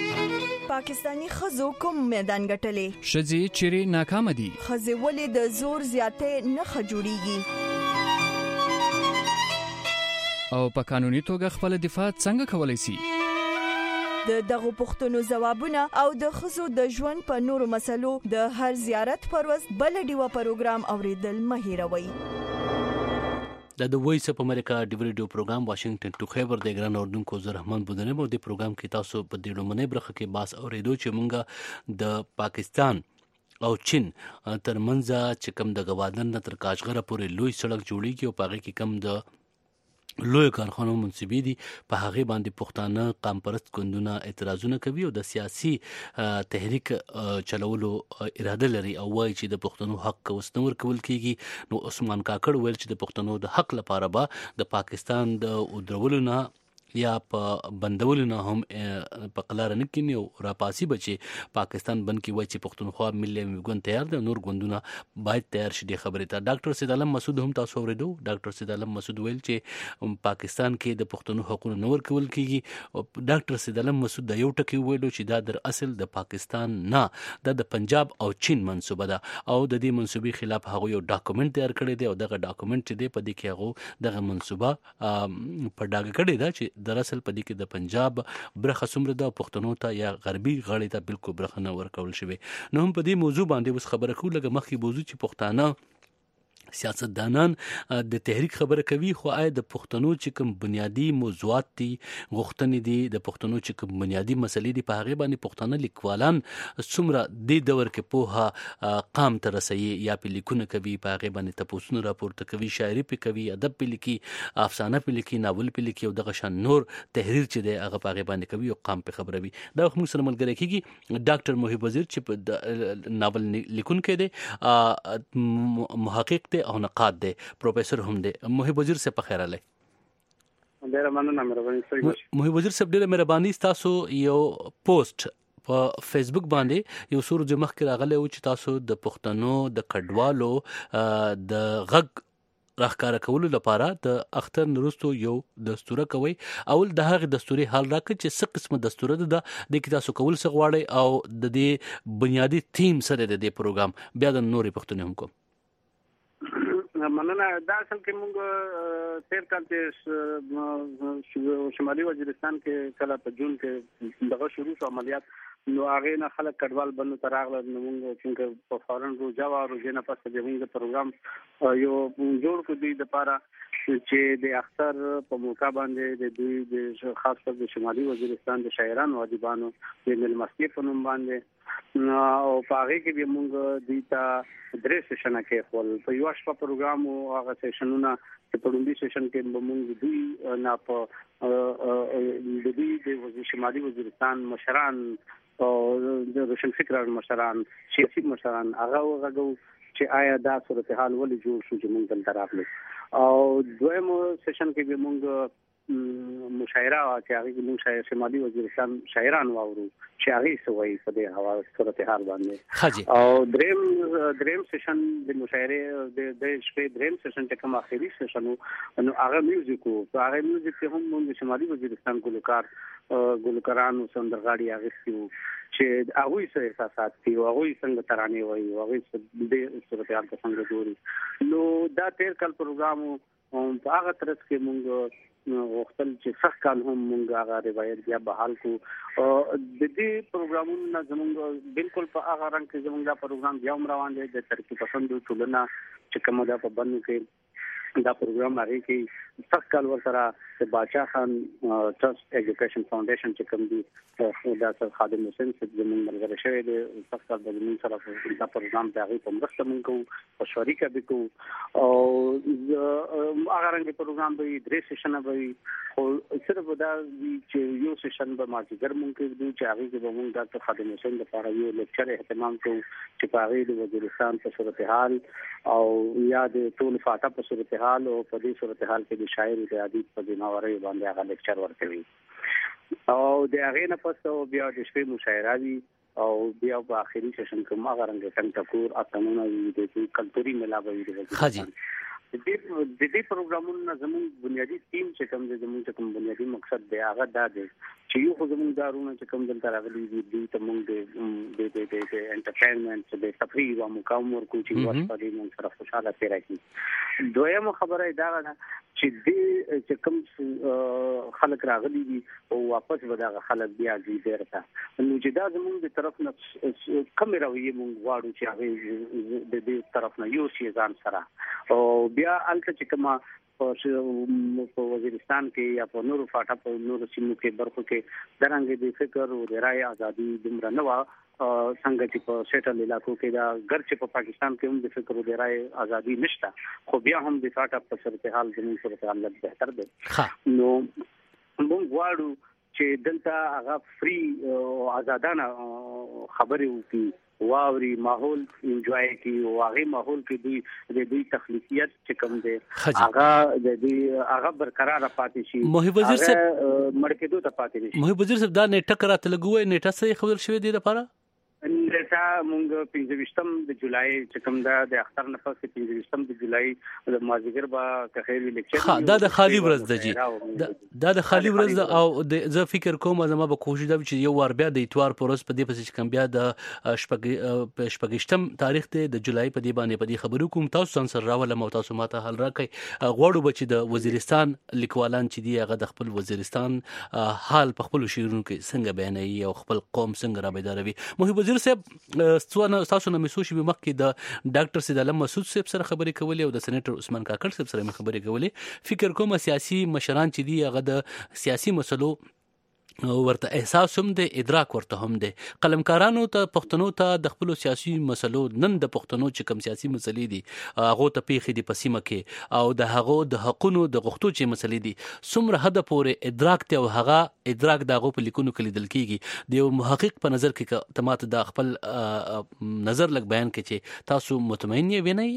پاکستانی خزو کوم میدان ګټلې؟ شذې چیرې ناکام دي؟ خزې ولې د زور زیاتې نه خجوړيږي؟ او په قانوني توګه خپل دفاع څنګه کولای شي؟ د دغه پوښتنو ځوابونه او د خزو د ژوند په نورو مسلو د هر زیارت پر ورځ بل ډیوه پروګرام اوریدل مه هیروئ. د د وایس اپ امریکا د ریډیو پروګرام واشنگټن ټو خیبر د ګران اردوونکو زه رحمان بودنه مو د پروګرام کې تاسو په دې لومړنۍ برخه کې باس اوریدو چې مونږه د پاکستان او چین ترمنځ چې کوم د گوادر نه تر کاشغره پورې لوی سړک جوړیږي او پاره کې کم د لوی کارخانو منسوبي دي په هغه باندې پښتانه قام پرست ګوندونه اعتراضونه کوي او د سیاسي تحریک چلولو اراده لري او وایي چې د پښتنو حق وسنور کول کیږي. نو عثمان کاکړ ویل چې د پښتنو د حق لپاره به د پاکستان د درولو نه یا په بندولو نه هم په قلار نه کینی او را پاسي بچي پاکستان بن کې وای چې پښتونخوا ملي وګون تیار دي نور ګوندونه باید تیار شي. خبره ته ډاکټر سید عالم مسعود هم تاسو اوریدو. ډاکټر سید عالم مسعود ویل چې پاکستان کې د پښتنو حقوقو نور کول کیږي. ډاکټر سید عالم مسعود د یو ټکی ویلو چې دا در اصل د پاکستان نه د پنجاب او چین منسوبه ده او د دې منسوبې خلاف هغه یو ډاکومېنټ تیار کړی دی او دغه ډاکومېنټ چې دی په دې کې هغه دغه منسوبه په ډاګه کړی دا چې دراصل په دې کې د پنجاب برخه څومره ده پښتنو ته یا غربي غاړې ته بالکل برخه نه ورکول شوی. نو هم په دې موضوع باندې اوس خبره کوو. لکه مخکې موضوع چې پښتانه سیاستدانان د تحریک خبره کوي خو آیا د پښتنو چې کوم بنیادی موضوعات دي غوښتنې دي د پښتنو چې کوم بنیادی مسلې دي په هغه باندې پښتانه لیکوالان څومره د دور کې پوها قام ته رسي یا په لیکونه کوي په هغه باندې تاسو راپورته کوي شاعري په کوي ادب په لیکي افسانه په لیکي ناول په لیکي او دغه شان نور تحریر چې دی هغه په هغه باندې کوي او قام په خبره وي. دا موږ سره ملګری کیږي ډاکټر محب وزیر چې په ناول لیکونکی دی محقق دی او نقاد دی پروفیسور هم دی. محب وزیر سے په خیر علي. ډیره مننه مهرباني سړي. محب وزیر صاحب ډیره مهرباني تاسو یو پوسټ په فیسبوک باندې یو سور د مخ کې راغلی او چې تاسو د پښتنو د کډوالو د غږ راخکاره کولو لپاره د اختر نورستو یو دستور کوي. اول د هغه دستوري حال راکړي چې څه قسمه دستور ده د کې تاسو کول څه غواړي او د دې بنیادی تیم سره د دې پروګرام بیا د نوري پښتنو هم کوم. مننه. دا اصل کې موږ تیر کال کې شمالي وزیرستان کې کله په جون کې دغه شروع شو عملیات نو هغه نه خلک کډوال بنو تراغله نو موږ څنګه په فورن روزا او روزنه پس د موږ پروګرام یو جوړ کړی د لپاره چې د اختر په موقع باندې د دوی د خاص کر د شمالي وزیرستان د شاعرانو او ادیبانو د ملمستي په نوم باندې او په هغه کې به موږ د تا درې سیشن کې خپل په یو شپه پروګرام او هغه سیشنونه چې په لومړي سیشن کې موږ دوی نه په د دوی د شمالي وزیرستان مشران او د روشن فکر مشران سیاسي مشران هغه وغږو چې آیا دا صورتحال ولې جوړ شو چې موږ دلته راغلو. او دویم سیشن کې به موږ مشاعره چې هغه موږ شاعر شمالي وزیرستان شاعران واورو چې هغه سوي په دې حواله صورتحال باندې. او دریم دریم سیشن د مشاعره د د شپې دریم سیشن ته کوم اخیری سیشن نو هغه میوزیک او هغه میوزیک ته هم موږ شمالي وزیرستان ګلوکار ګلوکارانو سندرغاړي هغه چې هغه یې احساسات دي او هغه څنګه ترانه وایي او هغه د صورتحال څنګه جوړي. نو دا تیر کال پروګرام په هغه طرز کې موږ وختل چې څخه کال هم موږ هغه روایت بیا بحال کو. د دې پروګرامونو زموږ بالکل په هغه رنګ کې زموږ دا پروګرام بیا هم روان دی د ترقی پسندو ټولنه چې کوم دا په بنو کې دا پروګرام لري کې څخه کال ورسره د باچا خان ټرست ایجوکیشن فاونډیشن چې کوم دی دا سره خادم حسین چې زموږ ملګری شوی دی څخه کال د موږ سره دا پروګرام د هغه په مرسته موږ کوو او شریک به کوو او هغه رنګ پروګرام به درې سیشن به او صرف دا چې یو سیشن به ماځګر موږ کوو چې هغه به موږ د خادم حسین لپاره یو لیکچر اهتمام کوو چې په هغه د وزیرستان په صورتحال او یا د ټول فاټا په صورتحال او په دې صورتحال کې د شاعر او د ادیب په دیناوري باندې هغه لیکچر ورکوي. او د هغه نه پس بیا د شپې مشاعره وی او بیا په اخیری سیشن کې هغه رنګ څنګه ټکور اتمونه د کلتوري ملاوي د خاجي د دې پروګرامونو زموږ بنیادی ټیم چې کوم د زموږ کوم بنیادی مقصد دی هغه دا دی چې یو خو زموږ دارونه چې کوم دلته راغلي دي دوی ته موږ د د د د انټرټینمنټ د تفریح او مقام ورکو چې وخت په دې موږ سره خوشاله تیر کړي. دویمه خبره دا ده چې د چې کوم خلک راغلي دي او واپس وداغه خلک بیا دي بیرته نو چې دا زموږ د طرف نه کوم راوي موږ واړو چې هغه د دې طرف نه یو شي ځان سره او بیا الته چې کومه په وزیرستان کې یا په نورو فاټا په نورو سیمو کې برخو کې درنګ د فکر او د رائے ازادي دومره نه و څنګه چې په سیټل علاقو کې دا ګرچې په پاکستان کې هم د فکر او د رائے ازادي نشته خو بیا هم د فاټا په صورتحال زموږ صورتحال بهتر دی. نو موږ غواړو چې دلته هغه فری او آزادانه خبرې وکړي واوري ماحول انجوای کی واغې ماحول کې دوی د دوی تخلیقیت چې کوم دی هغه د دې هغه برقرار پاتې شي. محب وزیر صاحب مړ کېدو ته پاتې نشي. محب وزیر صاحب دا نیټه کرات لګوي نیټه سره خبر شوی دی لپاره نیټه مونږ پنځه ویشتم د جولای چې کوم دا د اختر نفس کې پنځه ویشتم د جولای د مازیګر با کخیر الیکشن ها دا د خالی ورځ ده جی دا د خالی ورځ او د زه فکر کوم زما به کوشش دا چې یو ور بیا د اتوار پروس په دې پسې کوم بیا د شپږ شپږشتم تاریخ ته د جولای په دې باندې په دې خبرو کوم تاسو سنسر راول مو تاسو ماته حل راکړي غوړو بچ د وزیرستان لیکوالان چې دی هغه د خپل وزیرستان حال په خپل شیرونو کې څنګه بیانوي او خپل قوم څنګه را بیداروي. محب وزیر صاحب تاسو نه مسوش به مخکې د ډاکټر سید علم مسعود صاحب سره خبرې کولې او د سېنیټر عثمان کاکړ صاحب سره خبرې کولې فکر کوم سیاسي مشران چې دی هغه د سیاسي مسلو ورته احساس هم دی ادراک ورته هم دی قلمکارانو ته پښتنو ته د خپل سیاسي مسلو نن د پښتنو چې کوم سیاسي مسلې دي هغه ته پیخي دي پسیمه کې او د هغه د حقونو د غوښتو چې مسلې دي څومره حد پورې ادراک ته او هغه ادراک دغه په لیکونو کې لیدل کیږي د یو محقق په نظر کې تماته د خپل نظر لګ بیان کې چې تاسو مطمئن یې وینئ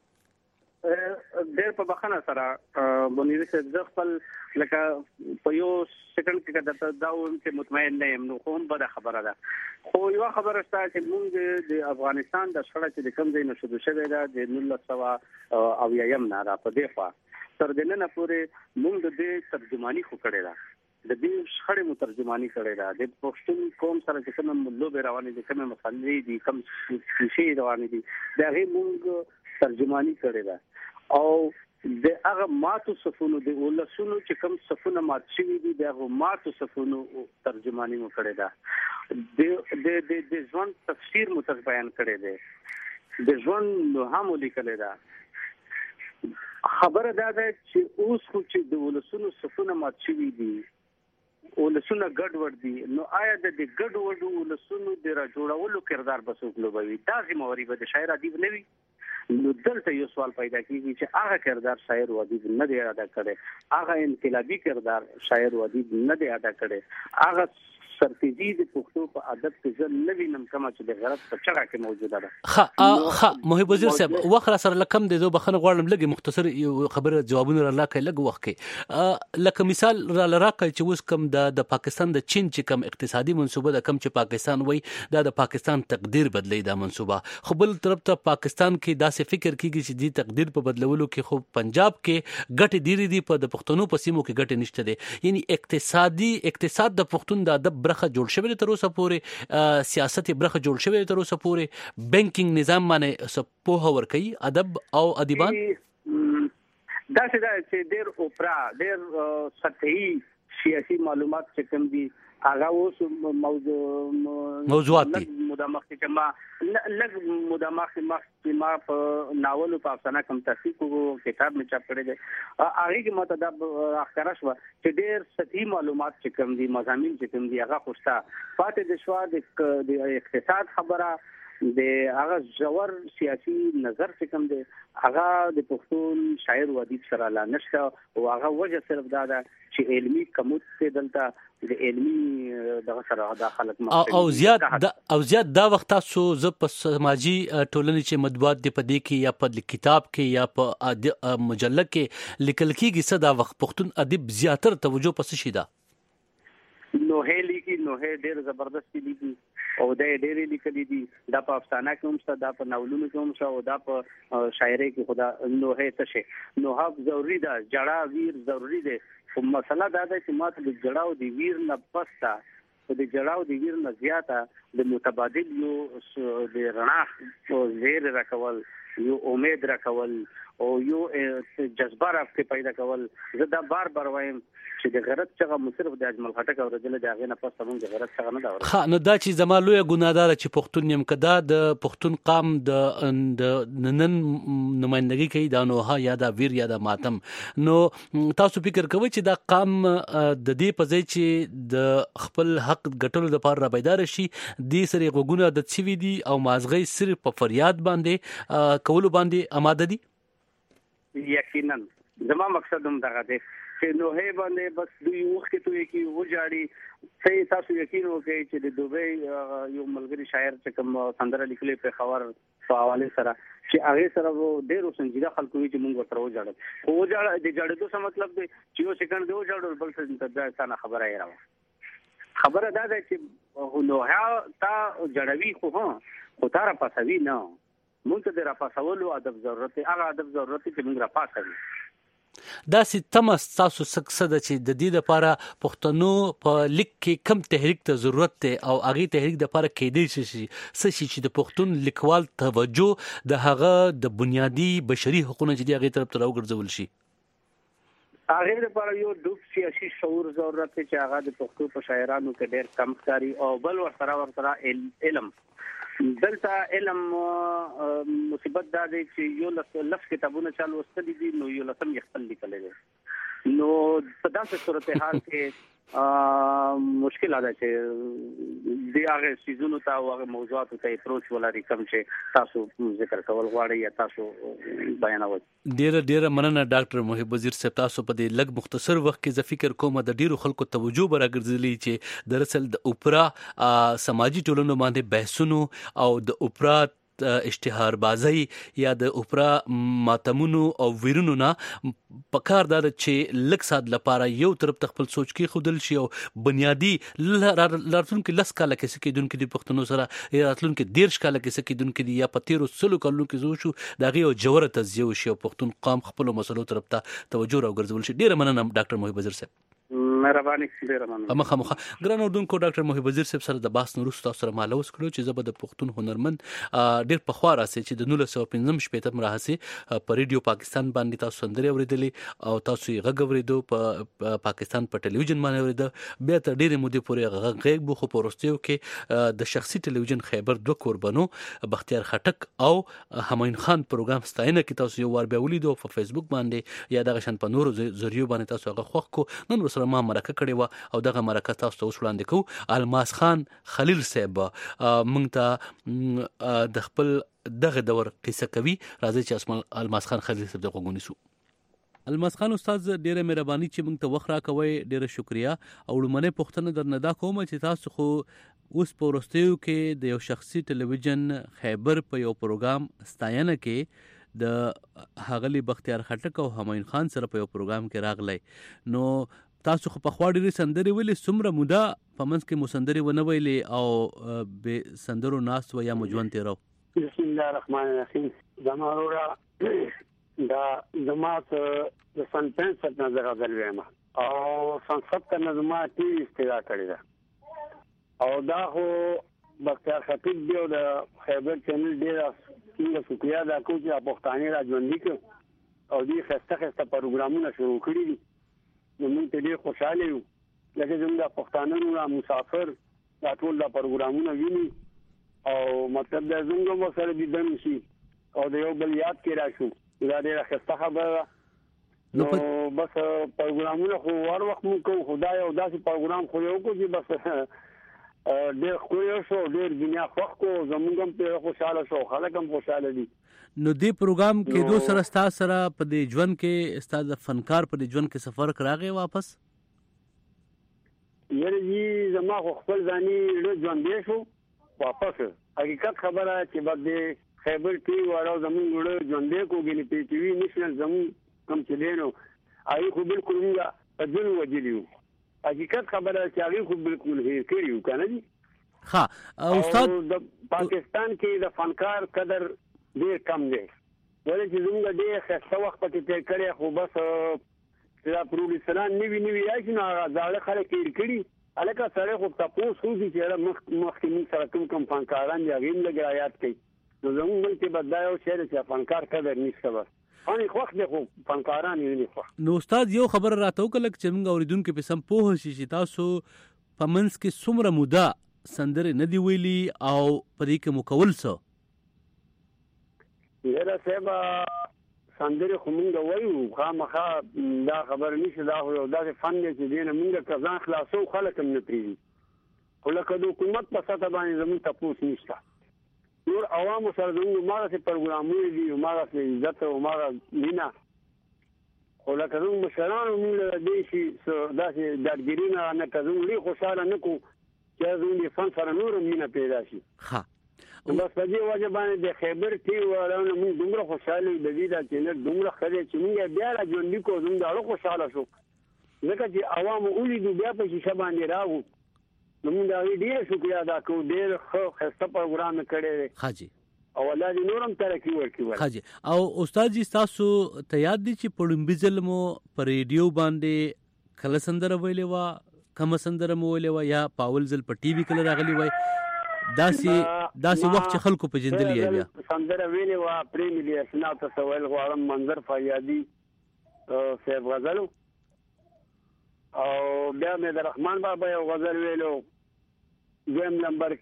ډېر په بخښنه سره بونیری صاحب خپل لکه په یو سکند کې دا دا چې مطمئن نه یم نو کوم بده خبره ده خو یو خبره شته چې موږ د افغانستان د شخړه چې کوم ځای نشو شوی دا د نولس سوه او یم نه را په دی خوا تر دې نه پورې موږ د دې ترجمانی خو کړی دا د دې شخړې مترجمانی کړی دا د پښتون قوم سره چې کوم لوبې روانې دي کوم مسلې دي کوم شي روانې دي دا هغه موږ ترجمانی کړی دا او د هغه ماتو صفونو د ولسونو چې کوم صفونه مات شوي دي د هغه ماتو صفونو ترجمانی مو کړی دا د د د ځوان تفسیر مو تر بیان کړی دی د ځوان نو هم لیکل دا خبره دا ده چې اوس خو چې د ولسونو صفونه مات شوي دي ولسونه ګډ وډ دي نو آیا د دې ګډ وډ ولسونو د را جوړولو کردار بسوک لوبوي دا ذمہواری به د شاعر ادیب نه وي. نو دلته یو سوال پیدا کیږي چې هغه کردار شاعر او ادیب نه دی ادا کړي هغه انقلابی کردار شاعر او ادیب نه دی ادا کړي هغه سرتیجی د پښتو په ادب کې ځل نوی نم کما چې د غرض په چغه کې موجوده ده. ها ها محب وزیر صاحب وخر سره لکم د دو بخنه غواړم لګي مختصر خبره جوابونه را لاکه لګ وخت کې لکه مثال را لراکه چې اوس کم د د پاکستان د چین چې کم اقتصادي منصوبه د کم چې پاکستان وای دا د پاکستان تقدیر بدلی دا منصوبه خو بل طرف ته پاکستان کې داسې فکر کیږي چې د تقدیر په بدلولو کې خو پنجاب کې ګټ ډیری دی په د پښتنو په سیمو کې ګټ نشته دي یعنی اقتصادي اقتصاد د پښتون د ادب برخه جوړ شوی تر اوسه پورې سیاست برخه جوړ شوی تر اوسه پورې بانکینګ نظام باندې سپوه ور کوي ادب او ادیبان دا څه دا چې ډېر اوپرا ډېر سطحي سیاسي معلومات چې کوم دي هغه اوس موضوع موضوعات دي مدامخ چې ما لږ مدامخ چې ما په ناول په افسانه کوم تحقیق کو کتاب می چاپ کړی دی هغه کې ماته دا اخره شو چې ډېر سطحي معلومات چې کوم دي مضامین چې کوم دي هغه خوستا فاتح د شوا د اقتصاد خبره د هغه جوړ سیاسي نظر چې کوم دی هغه د پښتون شاعر او ادیب سره لا نشته او هغه وجه صرف دا ده چې علمي کموت ته دلته د علمي دغه سره داخلت او زیات او زیات دا وخت تاسو ز په سماجی ټولنې چې مطبوعات دی په دې کې یا په کتاب کې یا په مجله کې لیکل کېږي صدا وخت پښتون ادیب زیاتر توجه پس شي دا نو هلي کې نو هه ډېر زبردست لیکي او دا ډېر لیکلي دي دا په افسانه کې هم شته دا په ناولونو کې هم شته او دا په شاعرۍ کې خدا نو هه څه نو هغه ضروری ده جړه ویر ضروری ده خو مسله دا ده چې ماته د جړاو د ویر نه پسته او د جړاو د ویر نه زیاته د متبادل یو د رڼا زیر راکول یو امید راکول او یو جذبه رافتي پیدا کول. زه دا بار بار وایم چې د غیرت څخه مصرف د اجمل خټک او رجل د هغه نه پسته مونږ د غیرت څخه نه دا ورته. ها نو دا چې زما لوی ګناهدار چې پښتون یم کدا د پښتون قام د نن نمائندګي کوي دا نو ها یا دا ویر یا دا ماتم. نو تاسو فکر کوئ چې دا قام د دې په ځای چې د خپل حق ګټلو لپاره را بیدار شي د سری غوګونه د چوي دي او مازغې صرف په فریاد باندې کولو باندې آماده دي؟ یقینا زما مقصد هم دغه دی چې نو هي باندې بس دوی وخت ته کی وځاړي. صحیح تاسو یقین وکړئ چې د دوبۍ یو ملګری شاعر چې کوم سندره لیکلې په خبر په حواله سره چې هغه سره ډېر سنجیده خلکو چې موږ ورته وځاړل. خو وځاړ د جړېدو څه مطلب دی چې یو سکند دی وځاړل بل څه د ځانه خبره یې راو. خبره دا ده چې نو ها تا جړوي خو ها خو تا را پاسوي نه مونږ ته را پاسولو ادب ضرورت هغه ادب ضرورت چې موږ را پاسوي. دا سي تمس تاسو سکسده چې د دې لپاره پښتنو په لیک کې کم تحریک ته ضرورت ته او هغه تحریک د لپاره کېدې شي څه شي چې د پښتون لیکوال توجه د هغه د بنیادی بشري حقوقو چې هغه طرف ته راوګرځول شي. هغه لپاره یو ډوب سیاسي شعور ضرورت چې هغه د پښتو په شاعرانو کې ډېر کم ښکاري او بل ورسره ورسره علم دلته علم مصیبت دا دی چې یو لفظ کتابونه چالو واستدي دي نو یو لفظ یې خپل لیکل دي نو په داسې صورتحال کې مشکل ده چې د هغه سيزونو ته او هغه موضوعاتو ته اپروچ ولري کوم چې تاسو ذکر کول غواړئ یا تاسو بیانوي. ډیر ډیر مننه ډاکټر محب وزیر صاحب تاسو په دې لږ مختصر وخت کې ز فکر کوم د ډیرو خلکو توجه برابرګرځلي چې دراصل د اوپرا سماجی ټولنو باندې بحثونو او د اوپرا اشتهار بازی یا د اوپرا ماتمونو او ویرونو نه پکار دا چې لک سات لپاره یو طرف خپل سوچ کې خودل شي او بنیادی لارتون کې لس کاله کې سکه دن کې د پښتنو سره راتلون کې ډیر شکاله کې سکه دن کې یا پتیرو سلو کلو کې زو شو دغه یو جوړه تزیو شي او پښتون قام خپل مسلو طرف ته توجه راوګرځول شي. ډیر مننه ډاکټر محب وزیر صاحب. مهرباني ډیر مننه. مخه مخه ګران اردوونکو ډاکټر محب وزیر صاحب سره د باس نورست تاسو سره مالوس کړو چې زبر د پښتون هنرمند ډیر په خوا راسي چې د نولس سو پنځم شپږم مراسي په ریډیو پاکستان باندې تاسو سندري اوریدلې او تاسو یې غږ اوریدو په پاکستان په ټلویزیون باندې اوریدو بیا تر ډیره مودې پورې غږ بو خو پروستیو کې د شخصي ټلویزیون خیبر دوه قربانو بختیار خټک او همایون خان پروګرام ستاینه کې تاسو یو ور به ولیدو په فیسبوک باندې یا دغه شان په نورو ذریعو باندې تاسو هغه خوښ کو نن وسره ما مرکه کړې و او دغه مرکه تاسو ته وړاندې کو. الماس خان خلیل صاحب مونږ ته د خپل دغه دور قصه کوي راځي چې اسماء الماس خان خلیل صاحب دغه غونیسو. الماس خان استاد ډیره مهرباني چې موږ ته وخت راکوي ډیره شکریا او لمنه پښتنه درنه دا کوم چې تاسو خو اوس په ورستیو کې د یو شخصي ټلویزیون خیبر په یو پروګرام ستاینه کې د هغلی بختیار خټک او همایون خان سره په یو پروګرام کې راغلی نو تاسو خو په خوا ډېرې سندرې ویلې څومره موده په منځ کې مو سندرې ونه ویلې او به سندرو ناست و یا مو ژوند تېرو؟ بسم الله الرحمن الرحیم. زما وروره دا زما د سن پنځه نه زه غزل وایم او سن ستر نه زما ټي وي استدا کړې ده او دا خو بختیار خطیب دی او د خیبر چینل ډېره څنګه شکریا دا کوم چې پښتانه را ژوندي کړ او دې خسته خسته پروګرامونه شروع کړي دي نو موږ ته ډېر خوشاله یو لکه زموږ پښتانه را مسافر دا ټول دا پروګرامونه ویني او مطلب دا زموږ مو سره دیدن شي او د یو بل یاد کې راشو دا ډېره خسته خبره نو بس پروګرامونه خو ور وخت مو کوو خدای او داسې پروګرام خو یو کو چې بس ډېر خو یو شو ډېر دنیا خوښ کو زموږ هم په خوشاله شو خلک هم خوشاله دي. نو دې پروګرام کې دو سره ستا سره په دې ژوند کې استاد فنکار په دې ژوند کې سفر کراغه واپس یره یي زما خپل ځاني له ژوند دی شو واپس حقیقت خبره چې بعد خیبر ټي وراو زموږ له ژوند دی کوګنی پی ټي وي نېشنل زموږ کم چې دینو آی خو بالکل موږ اذن وجلیو حقیقت خبره چې هغه خو بالکل هیر کړیو کنه دي. ها استاد د پاکستان کې د فنکار قدر ډیر کم دی ولې چې زموږ ډیر خسته وخت پکې تیر کړی خو بس دا پروډوسران نیوی نیوی راشي نو هغه ځاړه خلک یې کړي الکه سره خو تاسو خو دي چې مخ مخکې موږ سره کوم کوم فنکاران دي هغه لږ آیات کوي نو زموږ ملک کې بدایو چې فنکار قدر نشته بس ان خوښ دي خو فنکاران یې نه خوښ. نو استاد یو خبر راته وکړه چې موږ اوریدونکو په سم پوه شي چې تاسو په منځ کې څومره موده سندره نه دی ویلي او پرې کې مکول څه یره سبا سندره خو موږ وایو خامخا دا خبر نشي دا خو دا فن دی چې دینه موږ کزان خلاصو خلک هم نه پریږي خو لکه د حکومت په سطح باندې زموږ تاسو نشته نور عوام سره زموږ ماغه سي پروګرامونه دي ماغه سي عزت او ماغه مینا خو لکه زموږ مشران موږ د شي داسې دادګرینه نه کوم لې خوشاله نه کو چې زموږ فن سره نور مینا پیدا شي. ها بس په دې وجه باندې د خیبر ټي ورانه موږ دومره خوشاله د دې د چې دومره خدای چې موږ بیا را ژوند کو زموږ ډېر خوشاله شو ځکه چې عوام اولیدو بیا په شي باندې راغو نو موږ ډېر شکریا ادا کوو ډېر ښه خسته پروګرام کړی حاجی او الله دې نورم ترقی ورکړي. حاجی او استاد جی تاسو ته یاد دي چې پړمبیزل مو پر ریډیو باندې کله سندره ویلې وا کوم سندره مو ویلې وا یا پاول زل په ټي وي کله راغلی وای داسې داسې وخت چې خلکو په جندل یې بیا سندره ویلې وا پرې ملي اسنا ته سوال غواړم منظر فیاضی صاحب غزلو او بیا مې د رحمان بابا یو غزل ویلو دویم نمبر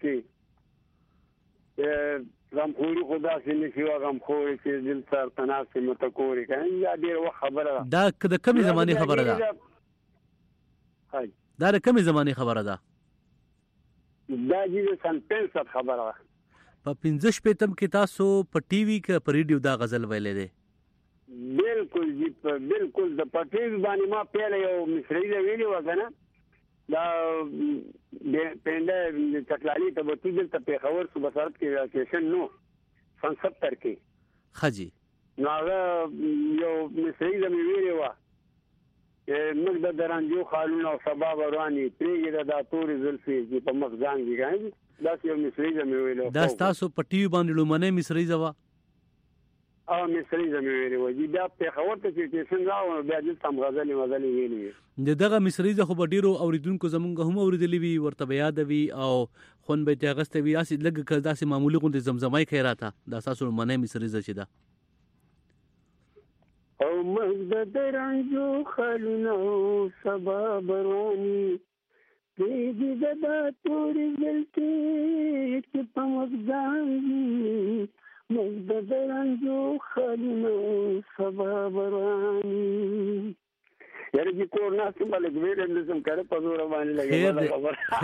کې غمخوري خدا سي نشي وا غمخوري چې دل سر تناسب متکوري کین یا ډیر وخت خبره دا د کمی زمانه خبره ده هاي دا د کمی زمانه خبره ده دا چې سن پنځه خبره په پنځه شپږم کې تاسو په ټي وي کې په ریډیو دا غزل ویلې ده بالکل جی بالکل د پټیو باندې ما پیله یو مصری ویلی و کنه دا پنده چکلالی ته بوتل ته په خبر صبح سرت کې کېشن نو سن ستر کې حاجی نو یو مصری زمي ویلی و موږ د درانجو خالونه او سبب ورانی پریږه د تور زلفي چې په مخزان کې غاړي دا یو مصری زمي ویلو دا تاسو په ټي وي باندې لومنه مصری زوا او مصری زمي ویلو وجي دا په خبر ته چې څنګه راو بیا د تم غزل غزل ویلي د دغه مصری زه خو ډیرو اوریدونکو زمونږ هم اوریدلی وی ورته یاد وی او خون به تاغسته وی اسی لګ کړه داسې معمولی غوند زمزمای خیراته دا تاسو منه مصری زه چې دا او مزد درانجو خلونو سبب رواني دې دې د تور زلفي چې په مخزان مزد درانجو خلونو سبب رواني یاره چې کور نه سم بل غویر اندسم کړه په زور باندې لګا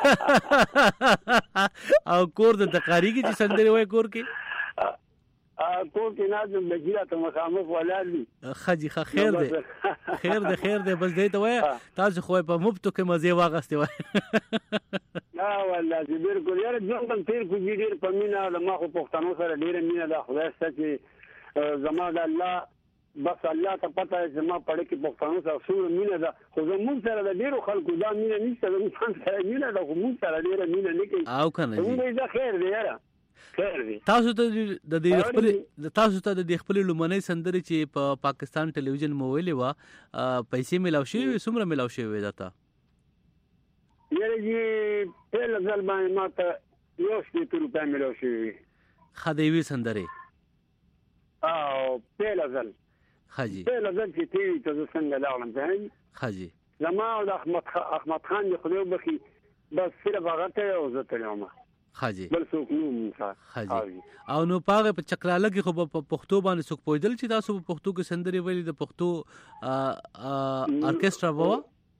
خیر او کور د تقاری کې چې سندره وای کور کې کور کې نازم بجیرا ته مخامخ ولالي خجی خ خیر دی خیر دی خیر دی بس دې ته وای تاسو خو په مفتو کې مزه واغسته وای لا والله چې بالکل یاره ځم تیر کو دي ډیر په مینا د ما خو پښتنو سره ډیر مینا د خدای ستاسو زما د الله بس الله ته پته چې ما پړې کې پښتنو سره څو مینا ده خو زموږ سره د ډیرو خلکو دا مینا نشته زموږ سره مینا ده خو موږ سره ډیر مینا نه کوي او کنه موږ دا خیر دی یاره تاسو ته د دې خپل تاسو ته د خپل لومنۍ سندري چې په پاکستان ټلویزیون مو ویلې وا پیسې ملاو شي سمره ملاو شي وې داته یره جی په لږل باندې ماته یو شپږ روپیا ملاو شي خدایوي سندري او په لږل حاجی په لږل چې تی ته څنګه لاړم ځای حاجی زما او د احمد احمد خان خو بخي بس صرف هغه ته او زه ته یم حاجی بل څوک نو حاجی او نو پاغه په چکراله کې خو په پښتو باندې څوک پویدل چې تاسو په پښتو کې سندري ویلي د پښتو ارکسترا ووا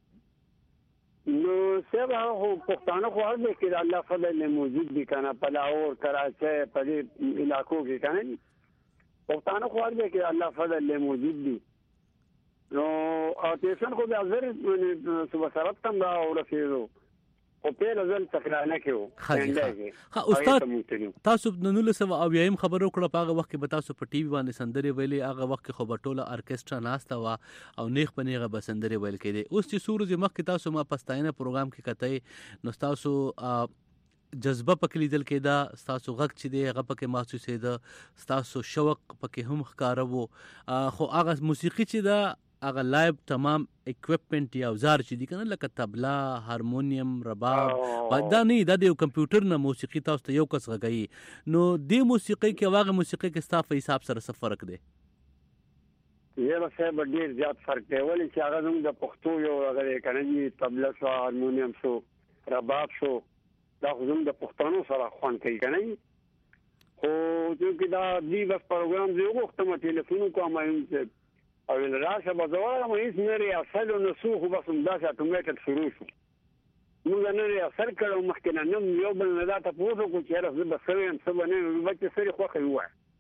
نو سبا خو پښتانه خو هر ځای کې الله فضل نه موجود دي کنه په لاهور کراچۍ په دې علاقو کې کنه پښتانه خو هر ځای کې الله فضل نه موجود دي نو او تاسو خو د ازر صبح سره تم را ورسېدو او په لزل تکرانه کې او استاد تاسو د نول سو او یم خبرو کړه په وخت کې به تاسو په ټي وي باندې سندري ویلې هغه وخت کې خو بټوله ارکسترا ناستا وا او نیخ پنیغه به سندري ویل کېدی اوس چې سورج مخ کې تاسو ما پستاینه پروګرام کې کته نو تاسو جذبه پکې لیدل کېدا تاسو غږ چې دی هغه پکې محسوسې ده تاسو شوق پکې هم ښکارا وو خو هغه موسیقي چې دا هغه لایب تمام اکوپمنٹ یا اوزار چې دي کنه لکه طبلا هارمونیم رباب دا نه دا د کمپیوټر نه موسیقي تاسو ته یو کس غږی نو د موسیقي کې واغه موسیقي کې ستاسو حساب سره څه فرق دی یره صاحب ډیر زیات فرق دی ولې چې هغه زموږ د پښتو یو هغه کنه دي طبلا شو هارمونیم شو رباب شو دا زموږ د پښتنو سره خوان کوي کنه خو چې دا دی بس پروګرام دی وختم ټلیفون کوم او راشه بازار مې هیڅ نه لري اصل نو سو بس دا اتوماتیک شروع شو موږ نه لري اثر کړو مخکنه نو یو بل نه دا تاسو کو چې راځي بس سویم څه باندې بچ سری خو کوي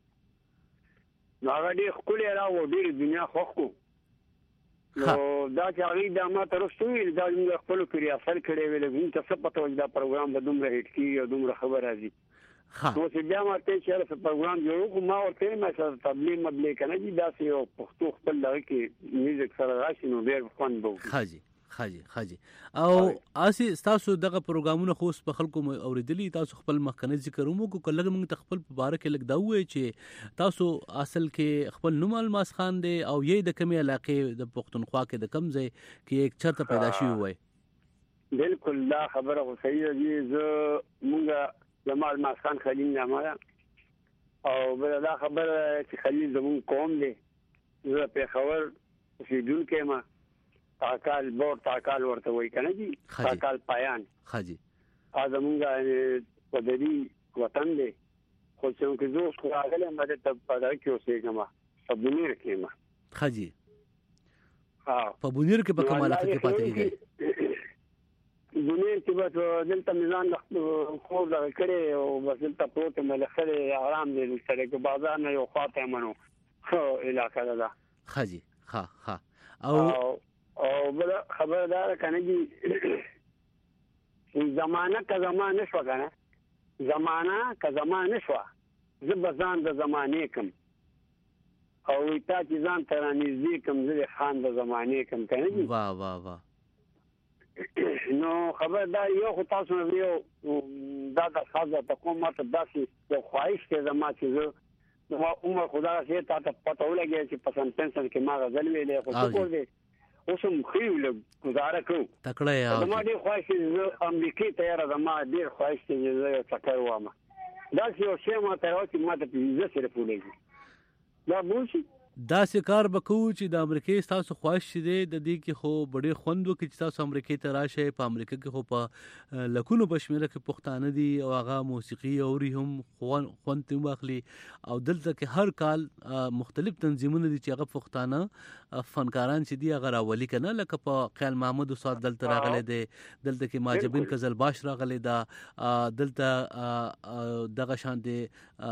نو هغه ډېر ښکلی راوړو ډېرې دنیا خوښ کړو نو دا چې هغوی دا ما ته وروسته وویل دا زموږ خپلو کې ریاسل کړی ویل موږ ته څه پته وه چې دا پروګرام به دومره هیټ کېږي او دومره ښه به راځي نو چې بیا ما ته چې یاره څه پروګرام جوړ کړو ما ورته ویل ما سره تبلیغ مبلیغ که نه دي داسې یو پښتو خپل دغه کې میوزیک سره راشي نو ډېر خوند به وکړي ښه جي ښه جي ښه جي او اسې ستاسو دغه پروګرامونه خو اوس په خلکو اورېدلي تاسو خپل مخکنی ذکر هم وکړو که لږ موږ ته خپل په باره کې لږ دا ووایئ چې تاسو اصل کې خپل نوم الماس خان دی او یې د کومې علاقې د پښتونخوا کې د کوم ځای کې چېرته پیدا شوي وای بالکل دا خبره خو صحیح ده چې زه مونږ زما الماس خان خلیل نامه ده او بله دا خبره چې خلیل زمونږ قوم دی زه پېښور اوسېدونکی یم تاکال بور تاکال ورته وایي که نه دي تاکال پایان ښه جي دا زمونږ پدري وطن دی خو چې زه اوس خو راغلی یم دلته په دغه کې اوسېږم په بونیر کې یم ښه جي په بونیر کې په کومه علاقه کې پاتې کېږئ بونیر کې بس دلته مې ځان خوب دغه کړی او بس دلته پروت یم لښلې آرام دی سره کې بازار نه یو خوا ته یم نو ښه علاقه ده دا ښه جي ښه ښه او او بله خبره دا ده که نه دي زمانه که زمانه شوه که نه زمانه که زمانه شوه زه به ځان د زمانې کم او تا چې ځان ته رانږدې کم زه د خان د زمانې کم که نه دي واه واه واه نو خبره دا یو خو تاسو نه یو دا د خاص درته کوم ماته داسې یو خواهش دی زما چې زه زما عمر خو دغسې تا ته پته ولګېده چې په سن پنسن کې ما غزل ویلی خو شکر دی اوس هم ښه یو لږ ګزاره کوو تکړه یې زما ډېر خواهش دی زه امریکې ته یاره زما ډېر خواهش دی چې زه یو چکر ووامه داسې یو شی ما ته راوړه چې ما ته پنځه صرف ولګي دا به وشي داسې کار به کوو چې د امریکې ستاسو خواهش چې دی د دې کې خو به ډېر خوند وکړي چې تاسو امریکې ته راشئ په امریکا کې خو په لکونو په شمېره کې پښتانه دي او هغه موسیقي اوري هم خوند ترې واخلي او دلته کې هر کال مختلف تنظیمونه دي چې هغه پښتانه فنکاران چې دي هغه راولي که نه لکه په خیال محمد استاد دلته راغلی دی دلته کې ماجبین قزلباش راغلی ده دلته دغه شان دی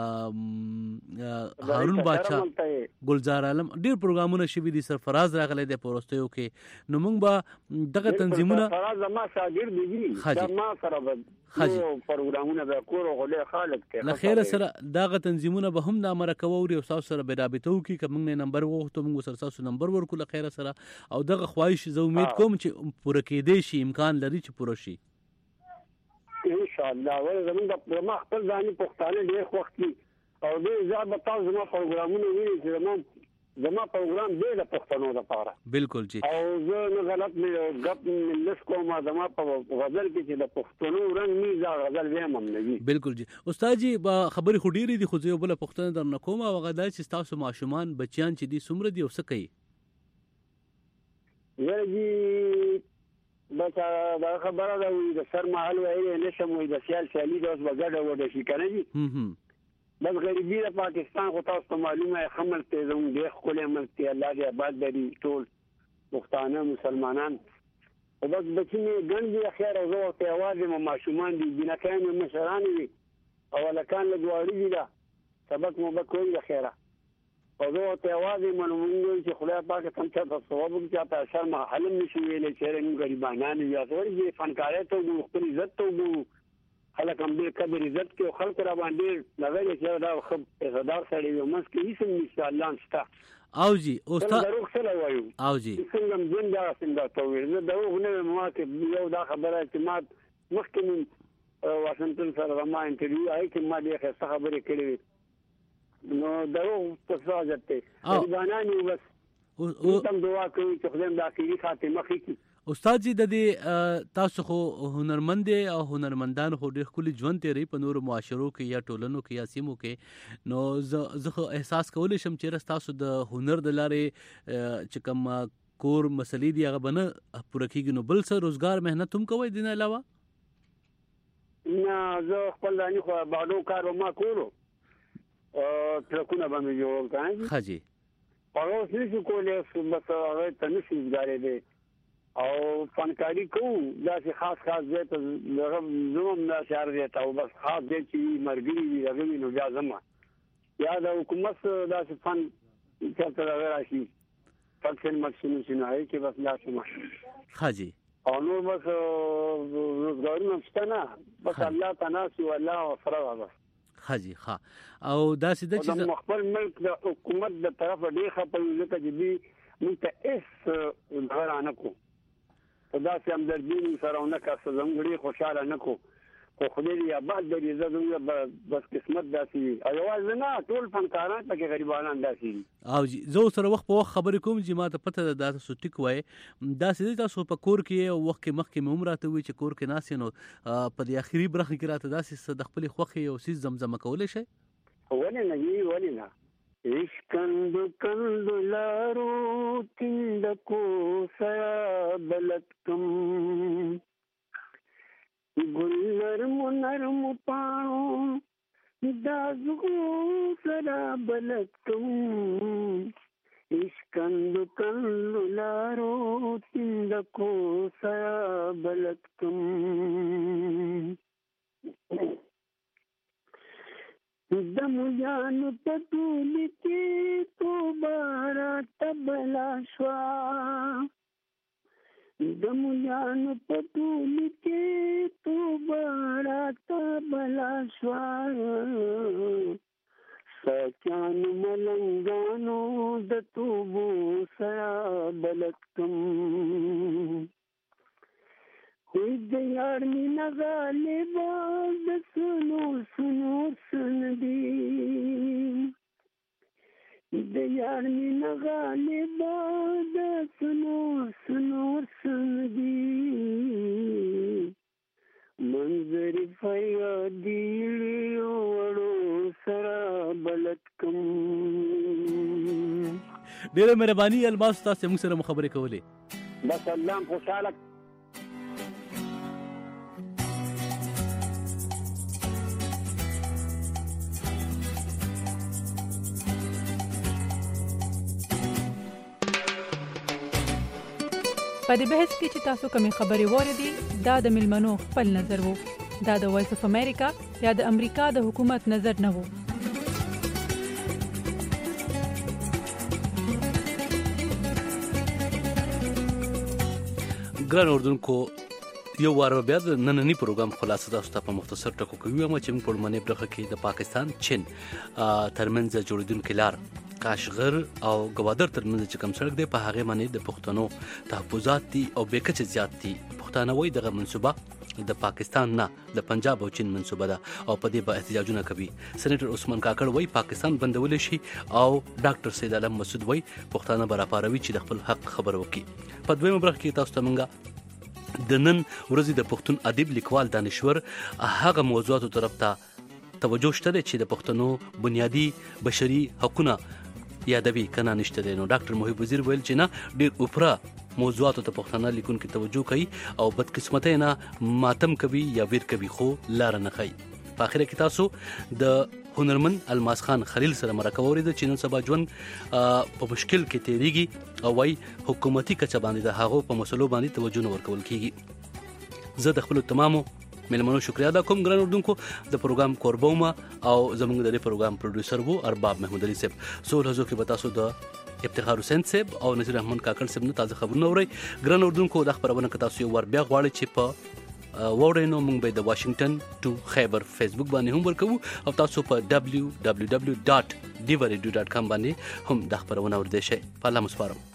هارون باچا ګلزار عالم ډیر پروګرامونه شوي دي سرفراز راغلی دی په وروستیو کې نو موږ به دغه تنظیمونه سرفراز زما شاګرد دی دا ما سره به پروګرامونه به کورو غو له خالق کې له خیره سره دغه تنظیمونه به هم د امریکا ووري او تاسو سره به رابطه وکړي که موږ نه نمبر وغوښتو موږ سره تاسو نمبر ورکړو له خیره سره او دغه خواهش زه امید کوم چې پوره کېدی شي امکان لري چې پوره شي ان شاء الله ول زموږ د ما خپل ځاني پښتانه ډېر خوښ دي او دې ځا به تاسو زما پروګرامونه وینئ چې زما زما پروګرام دی د پښتنو لپاره بالکل جی او زه نه غلط مې ګپ مې لس کوم زما په غزل کې چې د پښتنو رنګ مې دا غزل ویم هم نه وي بالکل جی استاد جی خبرې خو ډېرې دي خو زه یو بله پوښتنه درنه کوم او هغه دا چې ستاسو ماشومان بچیان چې دي څومره دي او څه کوي یاره جي بس دا خبره ده د سر محل ویلی نه شم وایي د سیال سیالي ده اوس به ګډه وډه شي که نه دي بس غریبي د پاکستان خو تاسو ته معلومه ښه ملک دی زموږ ډېر ښکلی ملک دی الله دې آباد لري ټول پښتانه مسلمانان خو بس بچي مې ګڼ دي خیر او زه ورته یوازې مو ماشومان دي جینکیان مې مشران وي او هلکان لږ واړه دي ده سبق مو به کوي د خیره او زه ورته یوازې یم نو مونږ وایو چې خدای پاک هم چاته ثواب وکړي چاته اشر محل هم نشي ویلی چې یاره موږ غریبانان یو څه ورځې فنکارۍ ته وګورو خپل عزت ته وګورو خلک هم ډېر قدر عزت کوي او خلکو را باندې ډېر لګوي چې دا ښه عزتدار سړی وي منځ کې هېڅ هم نشته الله شته او جی استاد دروغ څه وایو او جی څنګه هم ژوند دغسې هم درته وویل زه دروغ نه ویم ما کې یو دا خبره چې ما مخکې مې واشنګټن سره زما انټرویو هغې کې ما ډېر ښایسته خبرې کړې وې نو دروغ په څه حاجت دی غریبانان یو بس تم دعا کوي چې خدای د اخیری خاتمه خي. استاد جی د دې تاسو خو هنرمند او هنرمندان خو ډېر ښکلي ژوند تیری په نورو معاشرو کې یا ټولنو کې یا سیمو کې، نو زه خو احساس کولی شم چې تاسو د هنر د لارې چې کوم کور مسلې دي هغه به نه پوره کېږي، نو بل څه روزګار محنت هم کوئ دې نه علاوه؟ نه زه خپل دانې خو باډو کار به ما کولو، ټرکونه به مې جوړول که ښه جي هغه اوس نشو کولی، بس هغه ته نشي روزګارېدی او فنکاري کوو داسې خاص خاص ځای ته زه هم داسې هر ځای ته او بس خاص ځای چې ملګري وي هغه وي نو بیا ځم، یا د حکومت داسې فن چېرته دغه راشي فنکشن مکشن شي نو هغې کې بس داسې ما ښه جي او نور بس روزګارونه شته نه، بس الله ته ناست یو الله سره ده بس. ښه جي ښه او داسې ده چې د خپل ملک د حکومت د طرفه ډېر خفه یو ځکه چې دوی موږ ته هېڅ دغه رانه کړو په داسې همدردي سره ونه کړه زموږ ډېر خوشحاله نه کړو، خو خدای دې آباد لري، زه زموږ بس قسمت داسې وي او یوازې نه ټول فنکاران پکې غریبانان داسې وي. او جي زه سره وخت په وخت خبرې کوم چې ما ته پته ده دا تاسو ټیک وایي، داسې دی تاسو په کور کې او وخت کې مخکې مې هم راته وایي چې کور کې ناست نو په دې اخري برخه کې راته داسې څه د خپلې خوښې یو څیز زمزمه کولی شئ؟ ولې نه وي ولې نه. عشقند کند لارو تند کو سیا بلتم گل نرم نرم پانو دازو سرا بلتم عشقند کند لارو تند کو سیا بلتم دم جانو تطولی کی تو بارا تبلا شوا دم جانو تطولی کی تو بارا تبلا شوا سچان ملنگانو دتوبو سیا بلکتم کوئی دیار می نغالے باز سنو سنو سن دی دیار می نغالے باز سنو سنو سن دی منظر فیادی لیوڑو سرا بلتکم. ډیره مهرباني الماس تاسو موږ سره خبرې کولې. بس الله خوشاله. په دې بحث کې چې تاسو کومې خبرې واورېدې دا د ملمنو خپل نظر وو، دا د وایس اف امریکا یا د امریکا د حکومت نظر نه وو. ګران اردوونکو یو وار بیا د نننی پروګرام خلاصه تاسو ته په مختصر ټکو کې وایم چې موږ په لومړنۍ برخه کې د پاکستان چین ترمنځ جوړېدونکې لار کاشغر او ګوادر ترمنځ چې کوم سړک دی په هغې باندې د پښتنو تحفظات دي او بې کچې زیات دي. پښتانه وایي دغه منصوبه د پاکستان نه د پنجاب او چین منصوبه ده او په دې به احتجاجونه کوي. سېنیټر عثمان کاکړ وایي پاکستان بندولی شي او ډاکټر سید عالم مسعود وایي پښتانه به راپاروي چې د خپل حق خبره وکړي. په دویمه برخه کې تاسو ته موږ د نن ورځې د پښتون ادیب لیکوال دانشور هغه موضوعاتو طرف ته توجه شته دی چې د پښتنو بنیادي بشري حقونه یادوي کنه نشته دی. نو ډاکټر محب وزیر ویل چې نه ډېر اوپره موضوعاتو ته پښتانه لیکونکي توجه کوي او بدقسمتۍ نه ماتم کوي یا ویر کوي خو لاره نه ښایي. په اخره کې تاسو د هنرمند الماس خان خلیل سره مرکه واورېده چې نن سبا ژوند په مشکل کې تیریږي او وايي حکومتي کچه باندې د هغو په مسلو باندې توجه نه ورکول کیږي. زه د خپلو تمامو ملمنو شکریا ادا کوم ګران اردوونکو. د پروګرام کوربوما او زموږ د دې پروګرام پروډوسر وو ارباب محمود علي صاحب. سول حضور کې به تاسو د افتخار حسین صاحب او نذیر رحمان کاکړ صاحب نه تازه خبرونه اورئ. ګران اردوونکو دا خبرونه که تاسو یو ور بیا غواړئ چې په واورئ نو موږ به د واشنگټن ټو خیبر فیسبوک باندې هم ورکوو او تاسو په ډبلیو ډبلیو ډبلیو ډاټ ډیوا ریډیو ډاټ کام باندې هم دا خبرونه اوریدئ شئ. په الله مو سپارم.